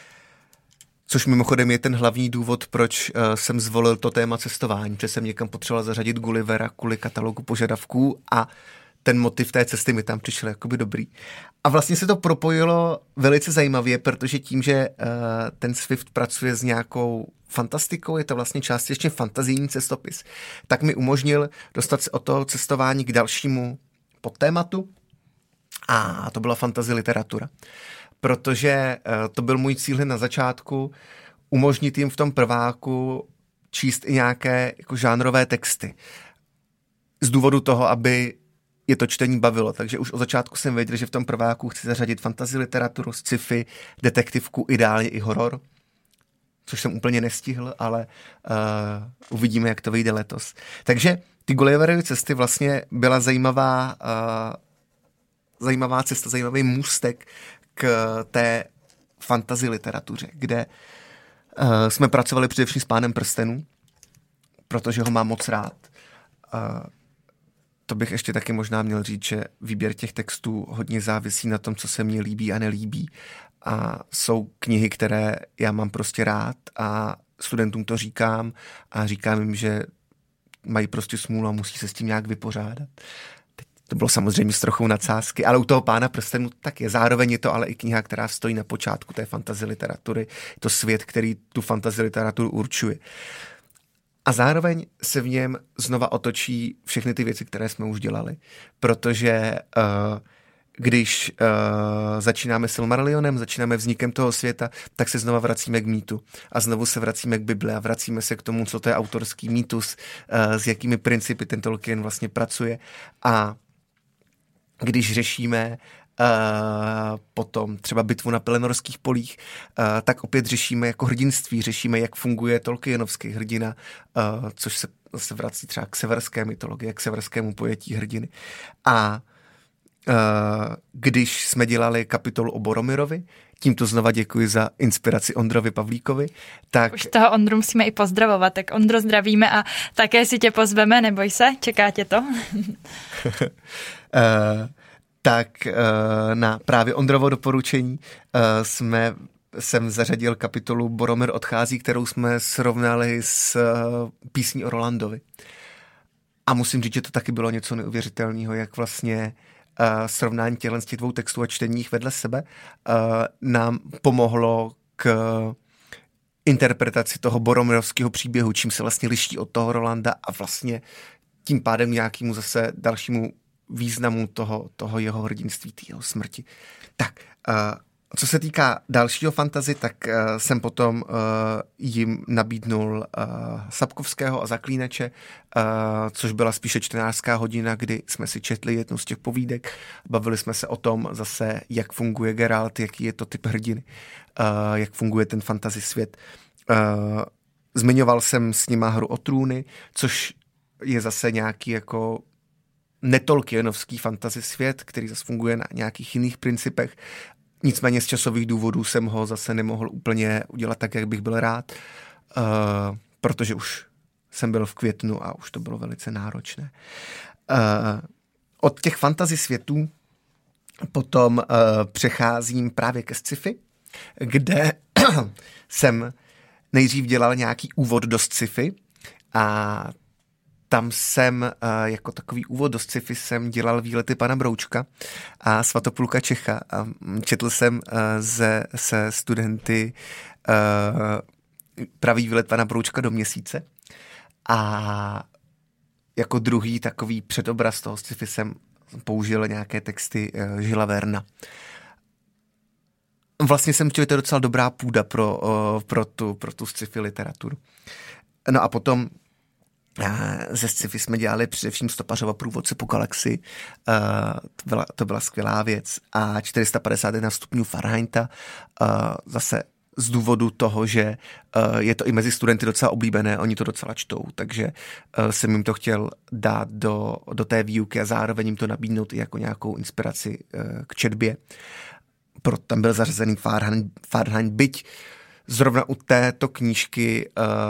což mimochodem je ten hlavní důvod, proč uh, jsem zvolil to téma cestování, protože jsem někam potřeboval zařadit Gullivera kvůli katalogu požadavků a ten motiv té cesty mi tam přišel jakoby dobrý. A vlastně se to propojilo velice zajímavě, protože tím, že uh, ten Swift pracuje s nějakou fantastikou, je to vlastně částečně fantazijní cestopis, tak mi umožnil dostat se od toho cestování k dalšímu podtématu a to byla fantasy literatura. Protože to byl můj cíl na začátku umožnit jim v tom prváku číst i nějaké jako žánrové texty. Z důvodu toho, aby je to čtení bavilo. Takže už od začátku jsem věděl, že v tom prváku chci zařadit fantasy literaturu, sci-fi, detektivku, ideálně i horor. Což jsem úplně nestihl, ale uh, uvidíme, jak to vyjde letos. Takže ty Gulliverovy cesty vlastně byla zajímavá, uh, zajímavá cesta, zajímavý můstek k té fantasy literatuře, kde uh, jsme pracovali především s Pánem prstenů, protože ho mám moc rád. Uh, to bych ještě taky možná měl říct, že výběr těch textů hodně závisí na tom, co se mně líbí a nelíbí. A jsou knihy, které já mám prostě rád a studentům to říkám a říkám jim, že mají prostě smůlu a musí se s tím nějak vypořádat. Teď to bylo samozřejmě s trochou nadsázky, ale u toho Pána prstenů tak je. Zároveň je to ale i kniha, která stojí na počátku té fantasy literatury. Je to svět, který tu fantasy literaturu určuje. A zároveň se v něm znova otočí všechny ty věci, které jsme už dělali. Protože uh, když uh, začínáme Silmarillionem, začínáme vznikem toho světa, tak se znova vracíme k mýtu. A znovu se vracíme k Bibli a vracíme se k tomu, co to je autorský mýtus, uh, s jakými principy ten Tolkien vlastně pracuje. A když řešíme Uh, potom třeba bitvu na Pelenorských polích, uh, tak opět řešíme jako hrdinství, řešíme, jak funguje Tolkienovský hrdina, uh, což se, se vrací třeba k severské mytologii, k severskému pojetí hrdiny. A uh, když jsme dělali kapitolu o Boromirovi, tímto znova děkuji za inspiraci Ondrovi Pavlíkovi, tak... Už toho Ondru musíme i pozdravovat, tak Ondro, zdravíme a také si tě pozveme, neboj se, čeká tě to. uh, tak na právě Ondrovo doporučení jsme, jsem zařadil kapitolu Boromir odchází, kterou jsme srovnali s písní o Rolandovi. A musím říct, že to taky bylo něco neuvěřitelného, jak vlastně srovnání těchto z těch dvou textů a čteních vedle sebe nám pomohlo k interpretaci toho boromirovského příběhu, čím se vlastně liší od toho Rolanda a vlastně tím pádem nějakému zase dalšímu významu toho, toho jeho hrdinství, té jeho smrti. Tak, uh, co se týká dalšího fantasy, tak uh, jsem potom uh, jim nabídnul uh, Sapkovského a Zaklínače, uh, což byla spíše čtenářská hodina, kdy jsme si četli jednu z těch povídek. Bavili jsme se o tom zase, jak funguje Geralt, jaký je to typ hrdiny, uh, jak funguje ten fantasy svět. Uh, zmiňoval jsem s nima Hru o trůny, což je zase nějaký jako netolkienovský fantasy svět, který zase funguje na nějakých jiných principech. Nicméně z časových důvodů jsem ho zase nemohl úplně udělat tak, jak bych byl rád, uh, protože už jsem byl v květnu a už to bylo velice náročné. Uh, od těch fantasy světů potom uh, přecházím právě ke sci-fi, kde jsem nejdřív dělal nějaký úvod do sci-fi a tam jsem jako takový úvod do sci-fi jsem dělal Výlety pana Broučka a Svatopluka Čecha a četl jsem ze, se studenty Pravý výlet pana Broučka do měsíce a jako druhý takový předobraz toho sci-fi jsem použil nějaké texty Žila Verna. Vlastně jsem chtěl, že to je docela dobrá půda pro, pro, tu, pro tu sci-fi literaturu. No a potom ze sci-fi jsme dělali především Stopařova průvodce po galaxii. To byla, to byla skvělá věc. A čtyři sta padesát jedna stupňů Fahrenheita zase z důvodu toho, že je to i mezi studenty docela oblíbené, oni to docela čtou, takže jsem jim to chtěl dát do, do té výuky a zároveň jim to nabídnout i jako nějakou inspiraci k četbě. Proto tam byl zařazený Fahrenheit, Fahrenheit byť zrovna u této knížky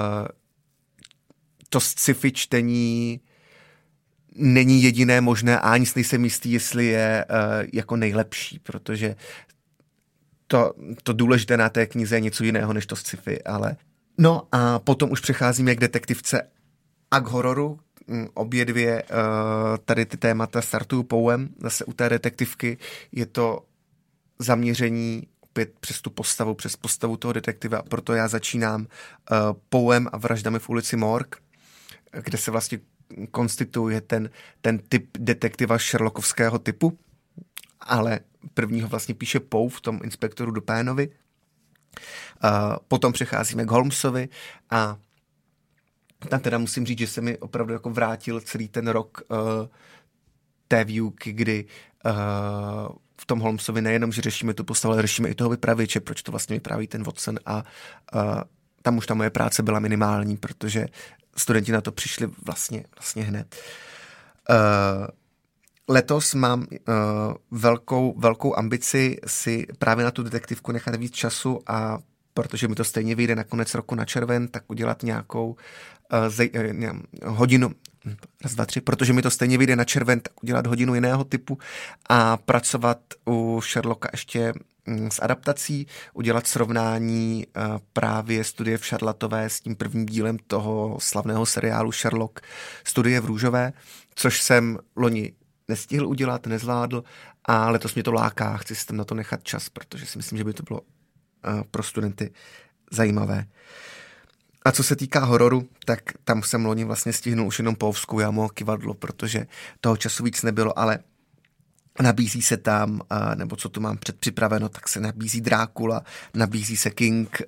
to sci-fi čtení není jediné možné a ani nejsem jistý, jestli je uh, jako nejlepší, protože to, to důležité na té knize je něco jiného než to sci-fi, ale no a potom už přecházíme k detektivce a k hororu. Obě dvě uh, tady ty témata startují pouem. Zase u té detektivky je to zaměření opět přes tu postavu, přes postavu toho detektiva, proto já začínám uh, pouem a vraždami v ulici Morgue, kde se vlastně konstituje ten, ten typ detektiva sherlockovského typu, ale prvního vlastně píše Poe v tom inspektoru Dupinovi. Uh, potom přecházíme k Holmesovi a tam teda musím říct, že se mi opravdu jako vrátil celý ten rok uh, té výuky, kdy uh, v tom Holmesovi nejenom, že řešíme tu postavu, ale řešíme i toho vypravěče, proč to vlastně vypráví ten Watson a uh, tam už ta moje práce byla minimální, protože studenti na to přišli vlastně, vlastně hned. Uh, letos mám uh, velkou, velkou ambici si právě na tu detektivku nechat víc času a protože mi to stejně vyjde na konec roku na červen, tak udělat nějakou uh, zej, uh, hodinu, raz, dva, tři, protože mi to stejně vyjde na červen, tak udělat hodinu jiného typu a pracovat u Sherlocka ještě um, s adaptací, udělat srovnání uh, právě studie v Charlottové s tím prvním dílem toho slavného seriálu Sherlock, studie v Růžové, což jsem loni nestihl udělat, nezvládl a letos mě to láká, chci si tam na to nechat čas, protože si myslím, že by to bylo pro studenty zajímavé. A co se týká hororu, tak tam jsem loni vlastně stihnul už jenom Poovskou jámu a Kyvadlo, protože toho času víc nebylo, ale nabízí se tam, nebo co tu mám předpřipraveno, tak se nabízí Drákula, nabízí se King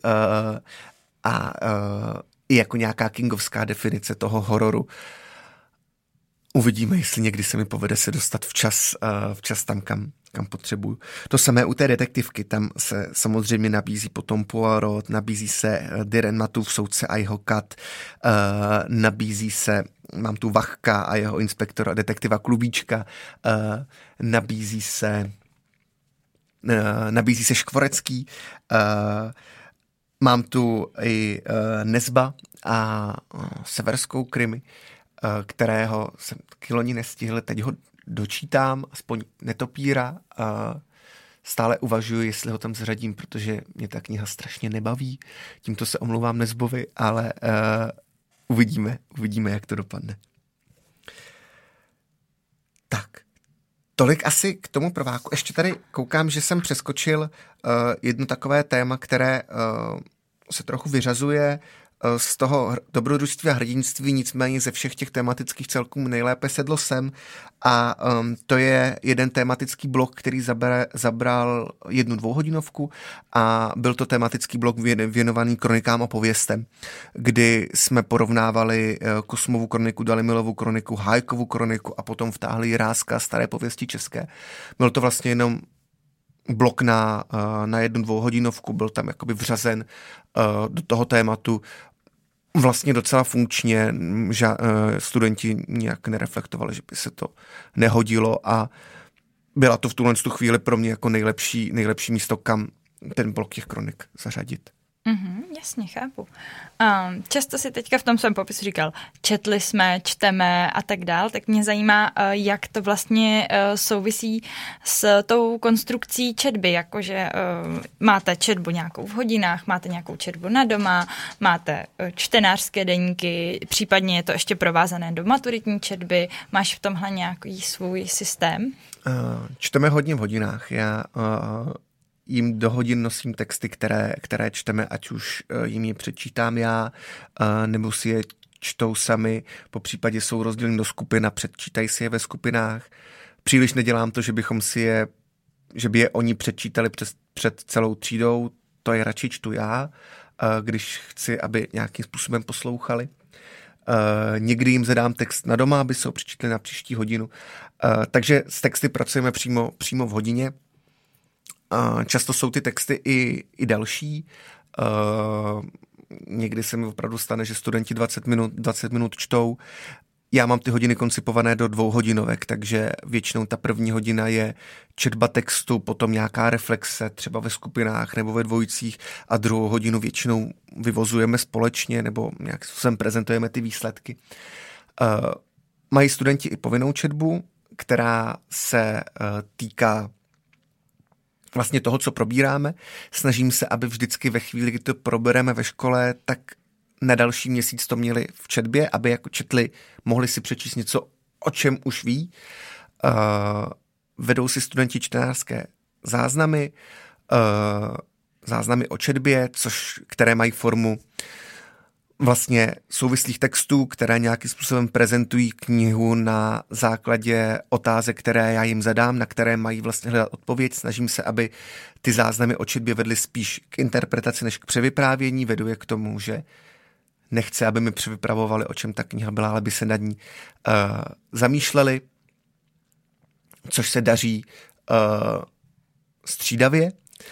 a i jako nějaká kingovská definice toho hororu. Uvidíme, jestli někdy se mi povede se dostat včas, včas tam, kam, kam potřebuju. To samé u té detektivky, tam se samozřejmě nabízí potom Poirot, nabízí se Diren Matův soudce a jeho kat, uh, nabízí se, mám tu Vachka a jeho inspektora, detektiva Klubíčka, uh, nabízí se uh, nabízí se Škvorecký, uh, mám tu i uh, Nezba a uh, severskou krimi, kterého jsem taky loni nestihl, teď ho dočítám, aspoň Netopíra, a stále uvažuji, jestli ho tam zřadím, protože mě ta kniha strašně nebaví, tímto se omlouvám Nezbovi, ale uh, uvidíme, uvidíme, jak to dopadne. Tak, tolik asi k tomu prváku. Ještě tady koukám, že jsem přeskočil uh, jedno takové téma, které uh, se trochu vyřazuje z toho dobrodružství a hrdinství, nicméně ze všech těch tematických celků nejlépe sedlo sem a um, to je jeden tematický blok, který zabere, zabral jednu dvouhodinovku a byl to tematický blok věnovaný kronikám a pověstem, kdy jsme porovnávali Kosmovu kroniku, Dalimilovu kroniku, Hájkovu kroniku a potom vtáhli Jiráska, staré pověsti české. Byl to vlastně jenom blok na, na jednu dvouhodinovku, byl tam jakoby vřazen do toho tématu vlastně docela funkčně, že studenti nějak nereflektovali, že by se to nehodilo a byla to v tuhle chvíli pro mě jako nejlepší, nejlepší místo, kam ten blok těch kronik zařadit. Mm-hmm, jasně, chápu. Um, často si teďka v tom svém popisu říkal, četli jsme, čteme a tak dál, tak mě zajímá, uh, jak to vlastně uh, souvisí s tou konstrukcí četby, jakože uh, máte četbu nějakou v hodinách, máte nějakou četbu na doma, máte uh, čtenářské deníky, případně je to ještě provázané do maturitní četby, máš v tomhle nějaký svůj systém? Uh, čteme hodně v hodinách, já... Uh... jim do hodin nosím texty, které, které čteme, ať už jim je přečítám já, nebo si je čtou sami, po případě jsou rozděleny do skupin a předčítají si je ve skupinách. Příliš nedělám to, že bychom si je, že by je oni předčítali před, před celou třídou, to je radši čtu já, když chci, aby nějakým způsobem poslouchali. Někdy jim zadám text na doma, aby se ho přečítali na příští hodinu. Takže s texty pracujeme přímo, přímo v hodině. Často jsou ty texty i, i delší. Uh, někdy se mi opravdu stane, že studenti dvacet minut, dvacet minut čtou. Já mám ty hodiny koncipované do dvouhodinovek, takže většinou ta první hodina je četba textu, potom nějaká reflexe, třeba ve skupinách nebo ve dvojicích a druhou hodinu většinou vyvozujeme společně nebo nějak sem prezentujeme ty výsledky. Uh, mají studenti i povinnou četbu, která se uh, týká vlastně toho, co probíráme. Snažím se, aby vždycky ve chvíli, kdy to probereme ve škole, tak na další měsíc to měli v četbě, aby jako četli, mohli si přečíst něco, o čem už ví. Uh, vedou si studenti čtenářské záznamy, uh, záznamy o četbě, což, které mají formu vlastně souvislých textů, které nějakým způsobem prezentují knihu na základě otázek, které já jim zadám, na které mají vlastně hledat odpověď. Snažím se, aby ty záznamy o četbě vedly spíš k interpretaci než k převyprávění. Vedu je k tomu, že nechce, aby mi převypravovali, o čem ta kniha byla, ale aby se nad ní uh, zamýšleli, což se daří uh, střídavě.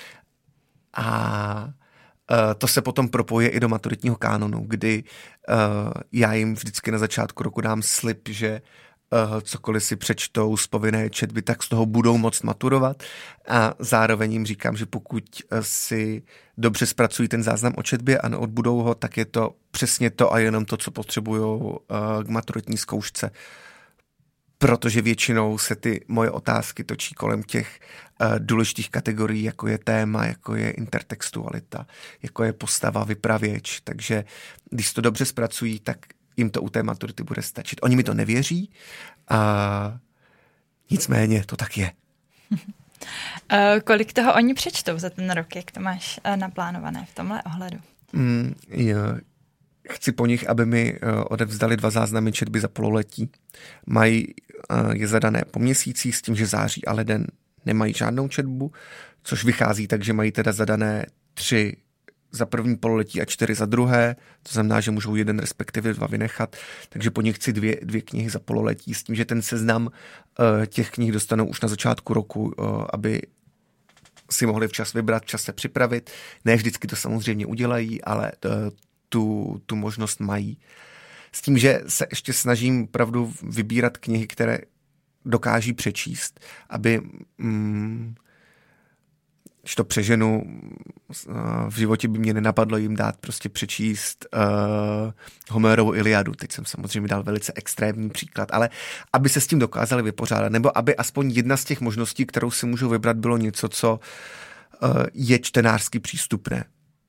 A Uh, to se potom propoje i do maturitního kánonu, kdy uh, já jim vždycky na začátku roku dám slib, že uh, cokoliv si přečtou z povinné četby, tak z toho budou moct maturovat a zároveň jim říkám, že pokud uh, si dobře zpracují ten záznam o četbě a neodbudou ho, tak je to přesně to a jenom to, co potřebujou uh, k maturitní zkoušce. Protože většinou se ty moje otázky točí kolem těch uh, důležitých kategorií, jako je téma, jako je intertextualita, jako je postava, vypravěč. Takže když to dobře zpracují, tak jim to u té maturity bude stačit. Oni mi to nevěří, a nicméně to tak je. uh, kolik toho oni přečtou za ten rok, jak to máš uh, naplánované v tomhle ohledu? Mm, jo. Chci po nich, aby mi odevzdali dva záznamy četby za pololetí. Mají je zadané po měsících s tím, že září a leden nemají žádnou četbu, což vychází tak, že mají teda zadané tři za první pololetí a čtyři za druhé. To znamená, že můžou jeden respektive dva vynechat. Takže po nich chci dvě, dvě knihy za pololetí s tím, že ten seznam těch knih dostanou už na začátku roku, aby si mohli včas vybrat, včas se připravit. Ne vždycky to samozřejmě udělají, ale Tu, tu možnost mají. S tím, že se ještě snažím opravdu vybírat knihy, které dokáží přečíst, aby mm, když to přeženu, v životě by mě nenapadlo jim dát prostě přečíst uh, Homerovu Iliadu. Teď jsem samozřejmě dal velice extrémní příklad, ale aby se s tím dokázali vypořádat, nebo aby aspoň jedna z těch možností, kterou si můžou vybrat, bylo něco, co uh, je čtenářsky přístupné.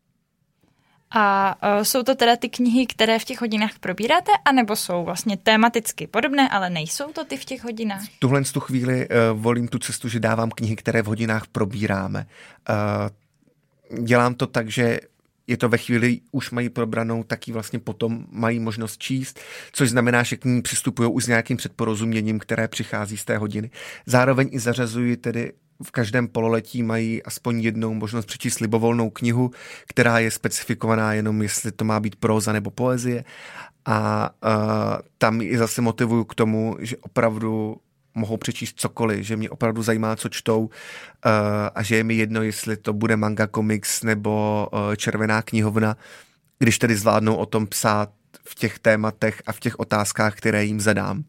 A uh, jsou to teda ty knihy, které v těch hodinách probíráte, anebo jsou vlastně tematicky podobné, ale nejsou to ty v těch hodinách? V tuhle tu chvíli uh, volím tu cestu, že dávám knihy, které v hodinách probíráme. Uh, dělám to tak, že je to ve chvíli, už mají probranou, tak ji vlastně potom mají možnost číst, což znamená, že k ní přistupují už s nějakým předporozuměním, které přichází z té hodiny. Zároveň i zařazuji tedy v každém pololetí mají aspoň jednou možnost přečíst libovolnou knihu, která je specifikovaná jenom, jestli to má být próza nebo poezie. A uh, tam i zase motivuju k tomu, že opravdu mohou přečíst cokoliv, že mě opravdu zajímá, co čtou uh, a že je mi jedno, jestli to bude manga, komiks nebo uh, červená knihovna, když tedy zvládnou o tom psát v těch tématech a v těch otázkách, které jim zadám.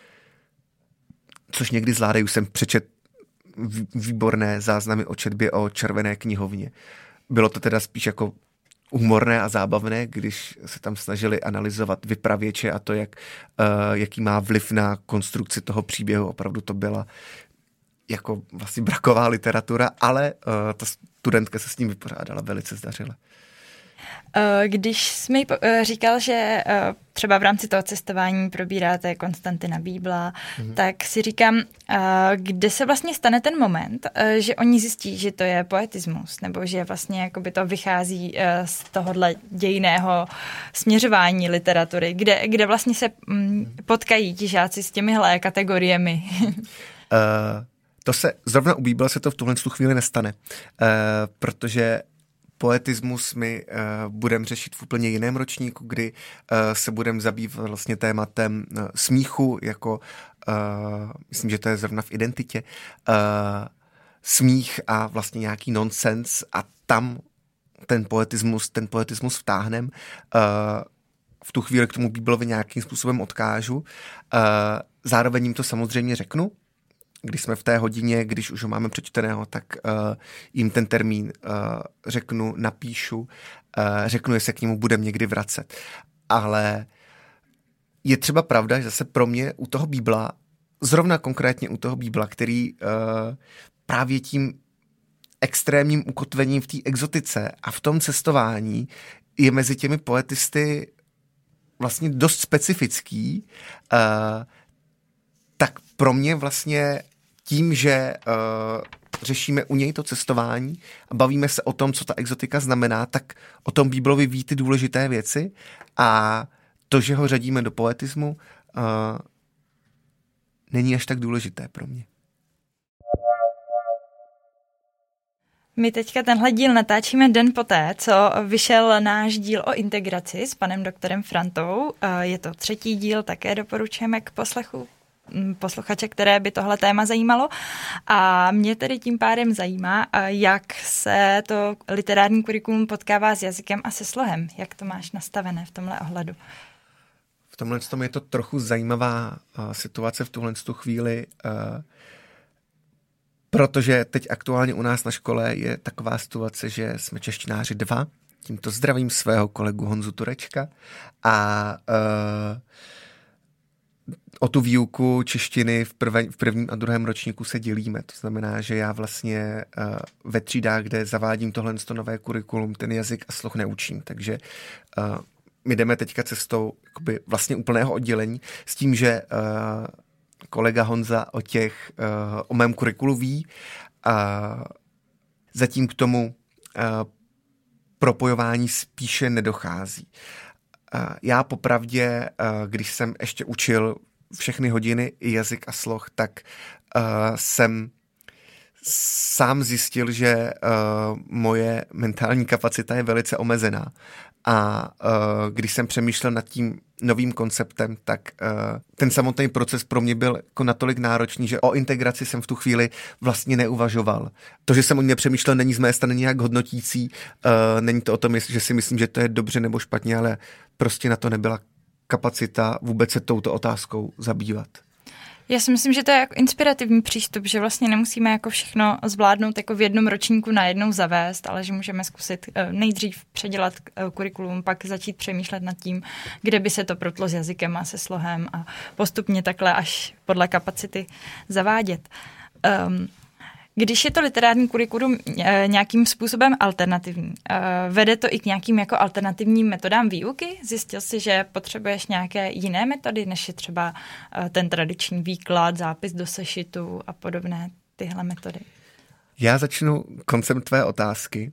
Což někdy zvládají, už jsem přečet výborné záznamy o četbě o červené knihovně. Bylo to teda spíš jako humorné a zábavné, když se tam snažili analyzovat vypravěče a to, jak, uh, jaký má vliv na konstrukci toho příběhu. Opravdu to byla jako vlastně braková literatura, ale uh, ta studentka se s ním vypořádala velice zdařile. Když jsi mi říkal, že třeba v rámci toho cestování probíráte Konstantina Bíbla, mm. tak si říkám, kde se vlastně stane ten moment, že oni zjistí, že to je poetismus, nebo že vlastně jakoby to vychází z tohohle dějného směřování literatury, kde, kde vlastně se potkají ti žáci s těmihle kategoriemi. uh... To se, zrovna u Bíbla se to v tuhle chvíli nestane, uh, protože poetismus my uh, budeme řešit v úplně jiném ročníku, kdy uh, se budeme zabývat vlastně tématem uh, smíchu, jako uh, myslím, že to je zrovna v identitě, uh, smích a vlastně nějaký nonsens a tam ten poetismus, ten poetismus vtáhnem. Uh, v tu chvíli k tomu Bíblovi nějakým způsobem odkážu. Uh, zároveň jim to samozřejmě řeknu, když jsme v té hodině, když už ho máme přečteného, tak uh, jim ten termín uh, řeknu, napíšu, uh, řeknu, jestli se k němu budeme někdy vracet. Ale je třeba pravda, že zase pro mě u toho Bíbla, zrovna konkrétně u toho Bíbla, který uh, právě tím extrémním ukotvením v té exotice a v tom cestování je mezi těmi poetisty vlastně dost specifický, uh, tak pro mě vlastně tím, že uh, řešíme u něj to cestování a bavíme se o tom, co ta exotika znamená, tak o tom Bíblovi ví ty důležité věci a to, že ho řadíme do poetismu, uh, není až tak důležité pro mě. My teďka tenhle díl natáčíme den poté, co vyšel náš díl o integraci s panem doktorem Frantou. Je to třetí díl, také doporučujeme k poslechu posluchače, které by tohle téma zajímalo. A mě tedy tím pádem zajímá, jak se to literární kurikulum potkává s jazykem a se slohem. Jak to máš nastavené v tomhle ohledu? V tomhle tom je to trochu zajímavá uh, situace v tuhle chvíli, uh, protože teď aktuálně u nás na škole je taková situace, že jsme češtináři dva, tímto zdravím svého kolegu Honzu Turečka a uh, o tu výuku češtiny v, prve, v prvním a druhém ročníku se dělíme. To znamená, že já vlastně uh, ve třídách, kde zavádím tohle nové kurikulum, ten jazyk a sloh neučím. Takže uh, my jdeme teďka cestou jakoby vlastně úplného oddělení s tím, že uh, kolega Honza o těch, uh, o mém kurikulu ví a zatím k tomu uh, propojování spíše nedochází. Uh, já popravdě, uh, když jsem ještě učil všechny hodiny i jazyk a sloh, tak uh, jsem sám zjistil, že uh, moje mentální kapacita je velice omezená. A uh, když jsem přemýšlel nad tím novým konceptem, tak uh, ten samotný proces pro mě byl jako natolik náročný, že o integraci jsem v tu chvíli vlastně neuvažoval. To, že jsem o ní nepřemýšlel, není z mé strany nějak hodnotící, uh, není to o tom, že si myslím, že to je dobře nebo špatně, ale prostě na to nebyla kapacita vůbec se touto otázkou zabývat. Já si myslím, že to je jako inspirativní přístup, že vlastně nemusíme jako všechno zvládnout jako v jednom ročníku najednou zavést, ale že můžeme zkusit nejdřív předělat kurikulum, pak začít přemýšlet nad tím, kde by se to protlo s jazykem a se slohem a postupně takhle až podle kapacity zavádět. Um, Když je to literární kurikulum nějakým způsobem alternativní, vede to i k nějakým jako alternativním metodám výuky? Zjistil jsi, že potřebuješ nějaké jiné metody, než je třeba ten tradiční výklad, zápis do sešitu a podobné tyhle metody? Já začnu koncem tvé otázky.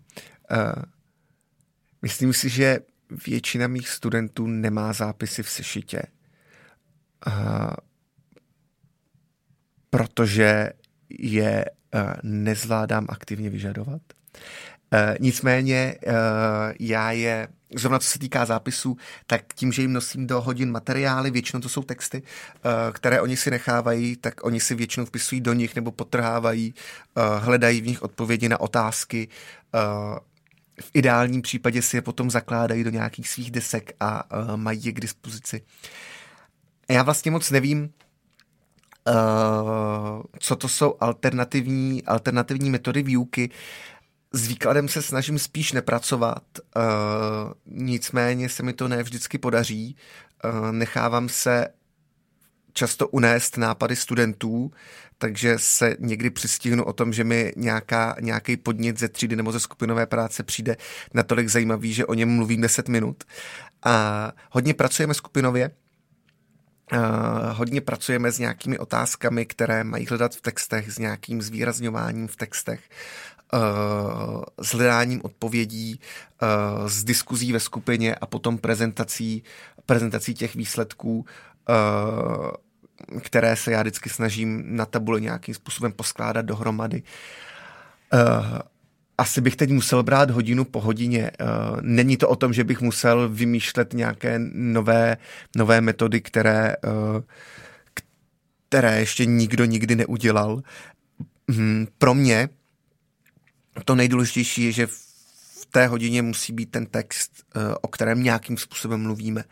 Myslím si, že většina mých studentů nemá zápisy v sešitě, protože je nezvládám aktivně vyžadovat. E, nicméně e, já je, zrovna co se týká zápisů, tak tím, že jim nosím do hodin materiály, většinou to jsou texty, e, které oni si nechávají, tak oni si většinou vpisují do nich nebo podtrhávají, e, hledají v nich odpovědi na otázky. E, v ideálním případě si je potom zakládají do nějakých svých desek a e, mají je k dispozici. Já vlastně moc nevím, Uh, co to jsou alternativní, alternativní metody výuky. S výkladem se snažím spíš nepracovat, uh, nicméně se mi to ne vždycky podaří. Uh, nechávám se často unést nápady studentů, takže se někdy přistihnu o tom, že mi nějaká, nějaký podnět ze třídy nebo ze skupinové práce přijde natolik zajímavý, že o něm mluvím deset minut. A hodně pracujeme skupinově, Uh, hodně pracujeme s nějakými otázkami, které mají hledat v textech, s nějakým zvýrazňováním v textech, uh, s hledáním odpovědí, uh, s diskuzí ve skupině a potom prezentací, prezentací těch výsledků, uh, které se já vždycky snažím na tabuli nějakým způsobem poskládat dohromady. Uh, Asi bych teď musel brát hodinu po hodině. Není to o tom, že bych musel vymýšlet nějaké nové, nové metody, které, které ještě nikdo nikdy neudělal. Pro mě to nejdůležitější je, že v té hodině musí být ten text, o kterém nějakým způsobem mluvíme.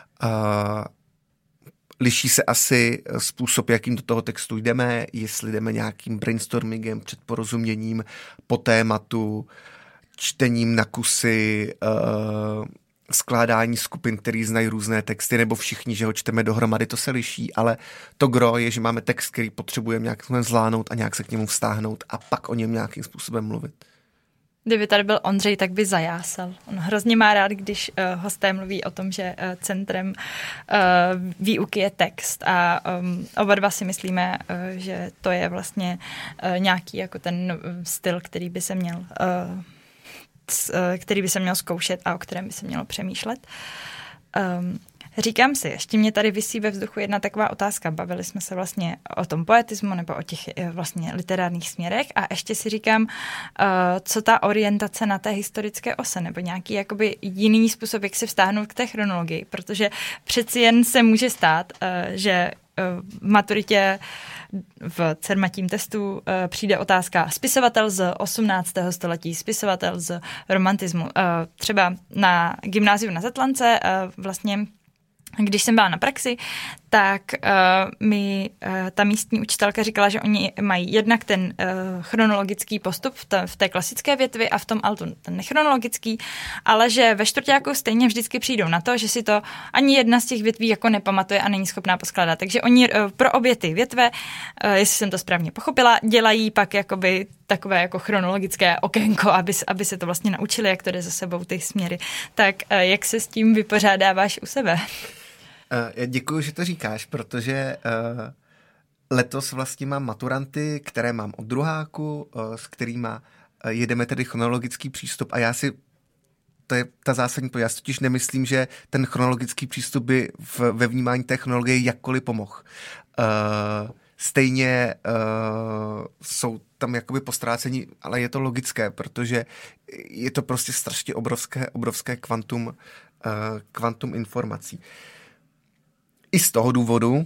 Liší se asi způsob, jakým do toho textu jdeme, jestli jdeme nějakým brainstormingem, před porozuměním po tématu, čtením na kusy, uh, skládání skupin, který znají různé texty, nebo všichni, že ho čteme dohromady, to se liší, ale to gro je, že máme text, který potřebujeme nějak zvládnout a nějak se k němu vztáhnout a pak o něm nějakým způsobem mluvit. Kdyby tady byl Ondřej, tak by zajásal. On hrozně má rád, když uh, hosté mluví o tom, že uh, centrem uh, výuky je text a um, oba dva si myslíme, uh, že to je vlastně uh, nějaký jako ten uh, styl, který by se měl uh, c, uh, který by se měl zkoušet a o kterém by se mělo přemýšlet. Um, Říkám si, ještě mě tady visí ve vzduchu jedna taková otázka. Bavili jsme se vlastně o tom poetismu nebo o těch vlastně literárních směrech a ještě si říkám, uh, co ta orientace na té historické ose nebo nějaký jakoby jiný způsob, jak se vztáhnout k té chronologii, protože přeci jen se může stát, uh, že uh, v maturitě v cermatím testu uh, přijde otázka spisovatel z osmnáctého století, spisovatel z romantismu. Uh, třeba na gymnáziu na Zetlance uh, vlastně když jsem byla na praxi, tak uh, mi uh, ta místní učitelka říkala, že oni mají jednak ten uh, chronologický postup v, ta, v té klasické větvi a v tom altu ten nechronologický, ale že ve čtvrťáku stejně vždycky přijdou na to, že si to ani jedna z těch větví jako nepamatuje a není schopná poskládat. Takže oni uh, pro obě ty větve, uh, jestli jsem to správně pochopila, dělají pak jakoby takové jako chronologické okénko, aby, aby se to vlastně naučili, jak to jde za sebou ty směry. Tak uh, jak se s tím vypořádáváš u sebe? Já děkuju, že to říkáš, protože uh, letos vlastně mám maturanty, které mám od druháku, uh, s kterýma uh, jedeme tedy chronologický přístup a já si, to je ta zásadní, já si totiž nemyslím, že ten chronologický přístup by v, ve vnímání té chronologie jakkoliv pomohl. Uh, stejně uh, jsou tam jakoby postrácení, ale je to logické, protože je to prostě strašně obrovské, obrovské kvantum, uh, kvantum informací. I z toho důvodu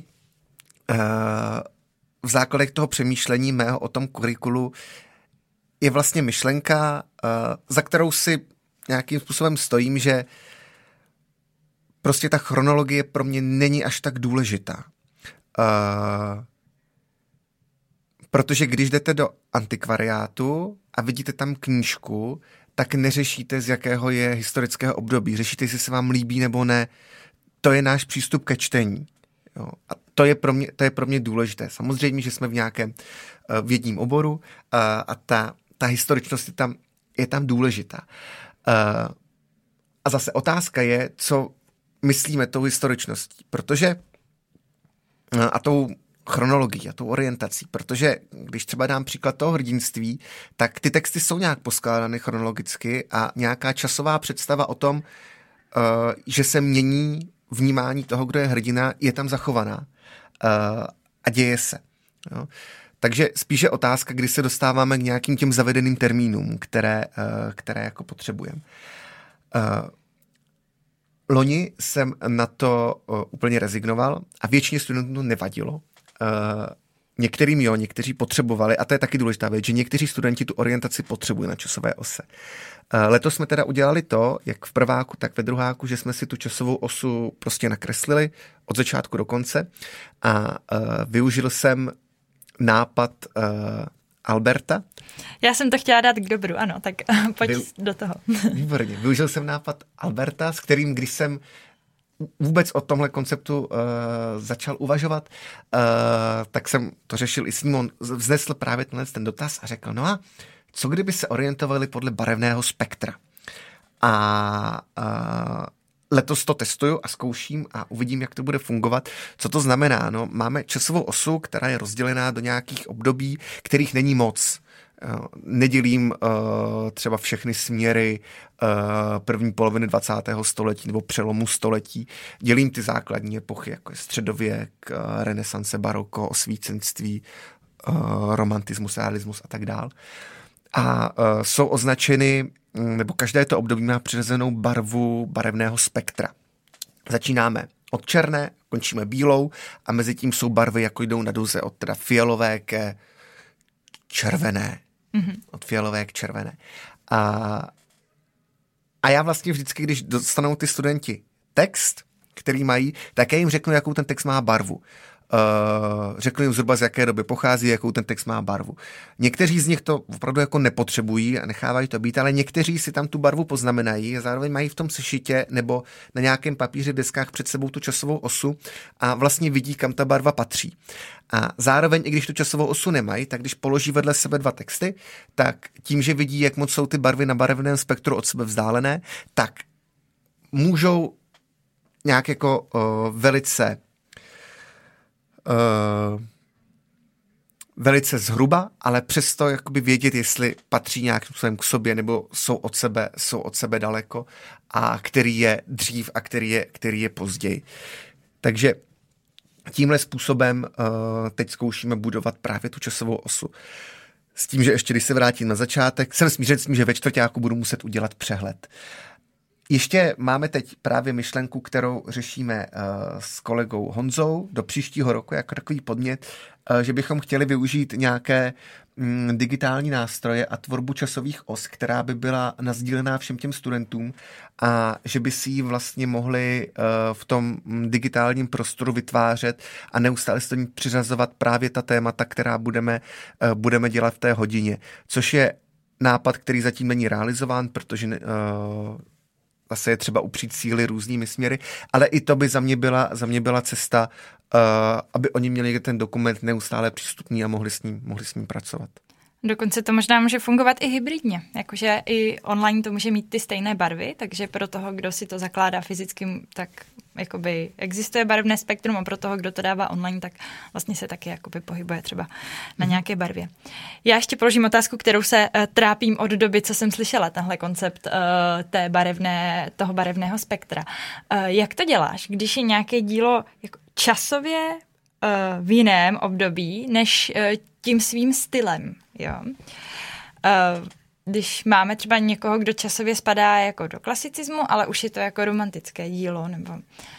v základech toho přemýšlení mého o tom kurikulu je vlastně myšlenka, za kterou si nějakým způsobem stojím, že prostě ta chronologie pro mě není až tak důležitá. Protože když jdete do antikvariátu a vidíte tam knížku, tak neřešíte, z jakého je historického období. Řešíte, jestli se vám líbí nebo ne. To je náš přístup ke čtení. Jo. A to je, pro mě, to je pro mě důležité. Samozřejmě, že jsme v nějakém uh, vědním oboru uh, a ta, ta historičnost je tam, je tam důležitá. Uh, a zase otázka je, co myslíme tou historičností. Protože uh, a tou chronologií a tou orientací. Protože když třeba dám příklad toho hrdinství, tak ty texty jsou nějak poskládány chronologicky a nějaká časová představa o tom, uh, že se mění vnímání toho, kdo je hrdina, je tam zachovaná uh, a děje se. Jo. Takže spíše otázka, kdy se dostáváme k nějakým těm zavedeným termínům, které, uh, které jako potřebujeme. Uh, loni jsem na to uh, úplně rezignoval a většině studentů to nevadilo. Uh, některým jo, někteří potřebovali, a to je taky důležitá věc, že někteří studenti tu orientaci potřebují na časové ose. Letos jsme teda udělali to, jak v prváku, tak ve druháku, že jsme si tu časovou osu prostě nakreslili od začátku do konce a uh, využil jsem nápad uh, Alberta. Já jsem to chtěla dát k dobru, ano, tak pojď Vy... do toho. Výborně. Využil jsem nápad Alberta, s kterým, když jsem vůbec o tomhle konceptu uh, začal uvažovat, uh, tak jsem to řešil i s ním. On vznesl právě tenhle ten dotaz a řekl, no a co kdyby se orientovali podle barevného spektra? A, a letos to testuju a zkouším a uvidím, jak to bude fungovat. Co to znamená? No, máme časovou osu, která je rozdělená do nějakých období, kterých není moc. Nedělím uh, třeba všechny směry uh, první poloviny dvacátého století nebo přelomu století. Dělím ty základní epochy, jako je středověk, uh, renesance, baroko, osvícenství, uh, romantismus, realismus a tak dál. A uh, jsou označeny, nebo každé to období má přirozenou barvu barevného spektra. Začínáme od černé, končíme bílou a mezi tím jsou barvy, jako jdou na duze, od teda fialové ke červené. Mm-hmm. Od fialové k červené. A, a já vlastně vždycky, když dostanou ty studenti text, který mají, tak já jim řeknu, jakou ten text má barvu. Uh, řeknu jim zhruba, z jaké doby pochází, jakou ten text má barvu. Někteří z nich to opravdu jako nepotřebují a nechávají to být, ale někteří si tam tu barvu poznamenají a zároveň mají v tom sešitě nebo na nějakém papíře v deskách před sebou tu časovou osu a vlastně vidí, kam ta barva patří. A zároveň, i když tu časovou osu nemají, tak když položí vedle sebe dva texty, tak tím, že vidí, jak moc jsou ty barvy na barevném spektru od sebe vzdálené, tak můžou nějak jako uh, velice Uh, velice zhruba, ale přesto jakoby vědět, jestli patří nějakým způsobem k sobě nebo jsou od sebe, jsou od sebe daleko a který je dřív a který je, který je později. Takže tímhle způsobem uh, teď zkoušíme budovat právě tu časovou osu. S tím, že ještě když se vrátím na začátek, jsem smířen s tím, že ve čtvrťáku budu muset udělat přehled. Ještě máme teď právě myšlenku, kterou řešíme uh, s kolegou Honzou do příštího roku jako takový podnět, uh, že bychom chtěli využít nějaké mm, digitální nástroje a tvorbu časových os, která by byla nasdílená všem těm studentům a že by si ji vlastně mohli uh, v tom digitálním prostoru vytvářet a neustále se do ní přiřazovat právě ta témata, která budeme, uh, budeme dělat v té hodině. Což je nápad, který zatím není realizován, protože uh, zase je třeba upřít síly různými směry, ale i to by za mě byla, za mě byla cesta, uh, aby oni měli ten dokument neustále přístupný a mohli s ním, mohli s ním pracovat. Dokonce to možná může fungovat i hybridně, jakože i online to může mít ty stejné barvy, takže pro toho, kdo si to zakládá fyzicky, tak jakoby existuje barevné spektrum a pro toho, kdo to dává online, tak vlastně se taky jakoby pohybuje třeba na nějaké barvě. Já ještě položím otázku, kterou se uh, trápím od doby, co jsem slyšela, tenhle koncept uh, té barevné, toho barevného spektra. Uh, jak to děláš, když je nějaké dílo jako časově uh, v jiném období, než uh, tím svým stylem, jo? Uh, když máme třeba někoho, kdo časově spadá jako do klasicismu, ale už je to jako romantické dílo nebo uh,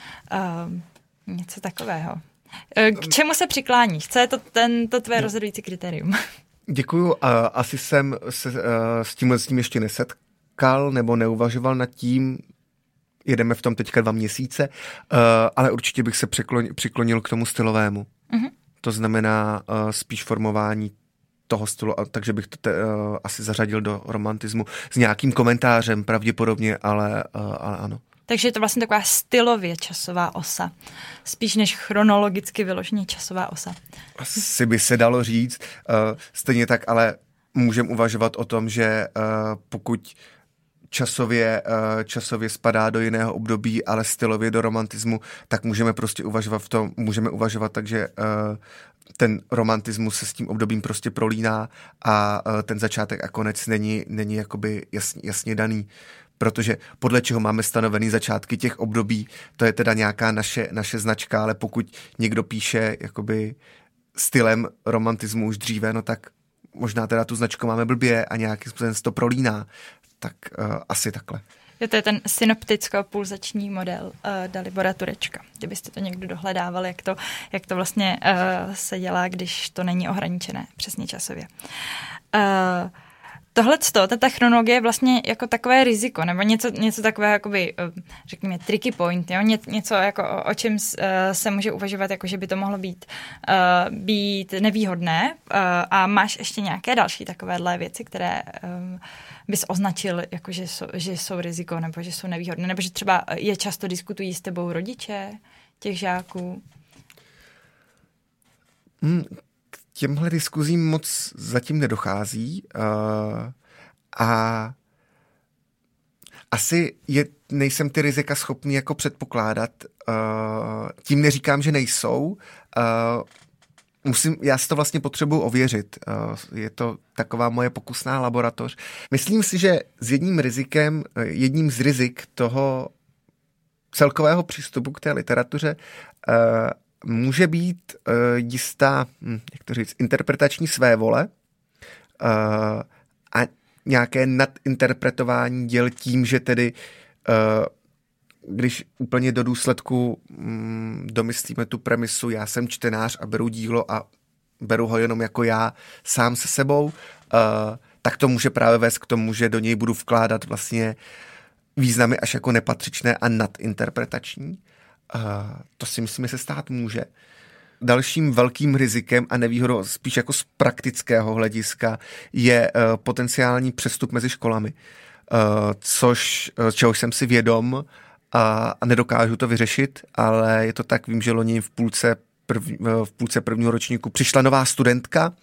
něco takového. Uh, k čemu se přikláníš? Co je to ten, to tvé rozhodující kritérium? Děkuju. Uh, asi jsem se uh, s tímhle s tím ještě nesetkal nebo neuvažoval nad tím. Jedeme v tom teďka dva měsíce, uh, ale určitě bych se přiklonil, přiklonil k tomu stylovému. Uh-huh. To znamená uh, spíš formování toho stylu, takže bych to te, uh, asi zařadil do romantismu s nějakým komentářem pravděpodobně, ale, uh, ale ano. Takže je to vlastně taková stylově časová osa, spíš než chronologicky vyloženě časová osa. Asi by se dalo říct. Uh, stejně tak, ale můžeme uvažovat o tom, že uh, pokud časově, uh, časově spadá do jiného období, ale stylově do romantismu, tak můžeme prostě uvažovat v tom, můžeme uvažovat tak, že uh, ten romantismus se s tím obdobím prostě prolíná a uh, ten začátek a konec není, není jakoby jasně, jasně daný. Protože podle čeho máme stanovený začátky těch období, to je teda nějaká naše, naše značka, ale pokud někdo píše jakoby stylem romantismu už dříve, no tak možná teda tu značku máme blbě a nějakým způsobem se to prolíná. Tak uh, asi takhle. Jo, to je ten synopticko-pulzační model uh, Dalibora Turečka. Kdybyste to někdo dohledával, jak to, jak to vlastně uh, se dělá, když to není ohraničené přesně časově. Uh, Tohleto, ta chronologie je vlastně jako takové riziko, nebo něco, něco takového, jakoby, řekněme, tricky point, jo? Ně, něco, jako, o, o čem se může uvažovat, jako, že by to mohlo být, uh, být nevýhodné uh, a máš ještě nějaké další takovéhle věci, které um, bys označil, jako, že, jsou, že jsou riziko, nebo že jsou nevýhodné, nebo že třeba je často diskutují s tebou rodiče těch žáků? Hmm. Těmhle diskuzím moc zatím nedochází uh, a asi je, nejsem ty rizika schopný jako předpokládat. Uh, tím neříkám, že nejsou. Uh, musím, já si to vlastně potřebuji ověřit. Uh, je to taková moje pokusná laboratoř. Myslím si, že s jedním rizikem, jedním z rizik toho celkového přístupu k té literatuře uh, může být uh, jistá, hm, jak to říct, interpretační svévole uh, a nějaké nadinterpretování děl tím, že tedy uh, když úplně do důsledku hm, domyslíme tu premisu, já jsem čtenář a beru dílo a beru ho jenom jako já sám se sebou, uh, tak to může právě vést k tomu, že do něj budu vkládat vlastně významy až jako nepatřičné a nadinterpretační. to si myslím, že se stát může. Dalším velkým rizikem a nevýhodou spíš jako z praktického hlediska je potenciální přestup mezi školami, což, čehož jsem si vědom a nedokážu to vyřešit, ale je to tak, vím, že loni v půlce, prv, v půlce prvního ročníku přišla nová studentka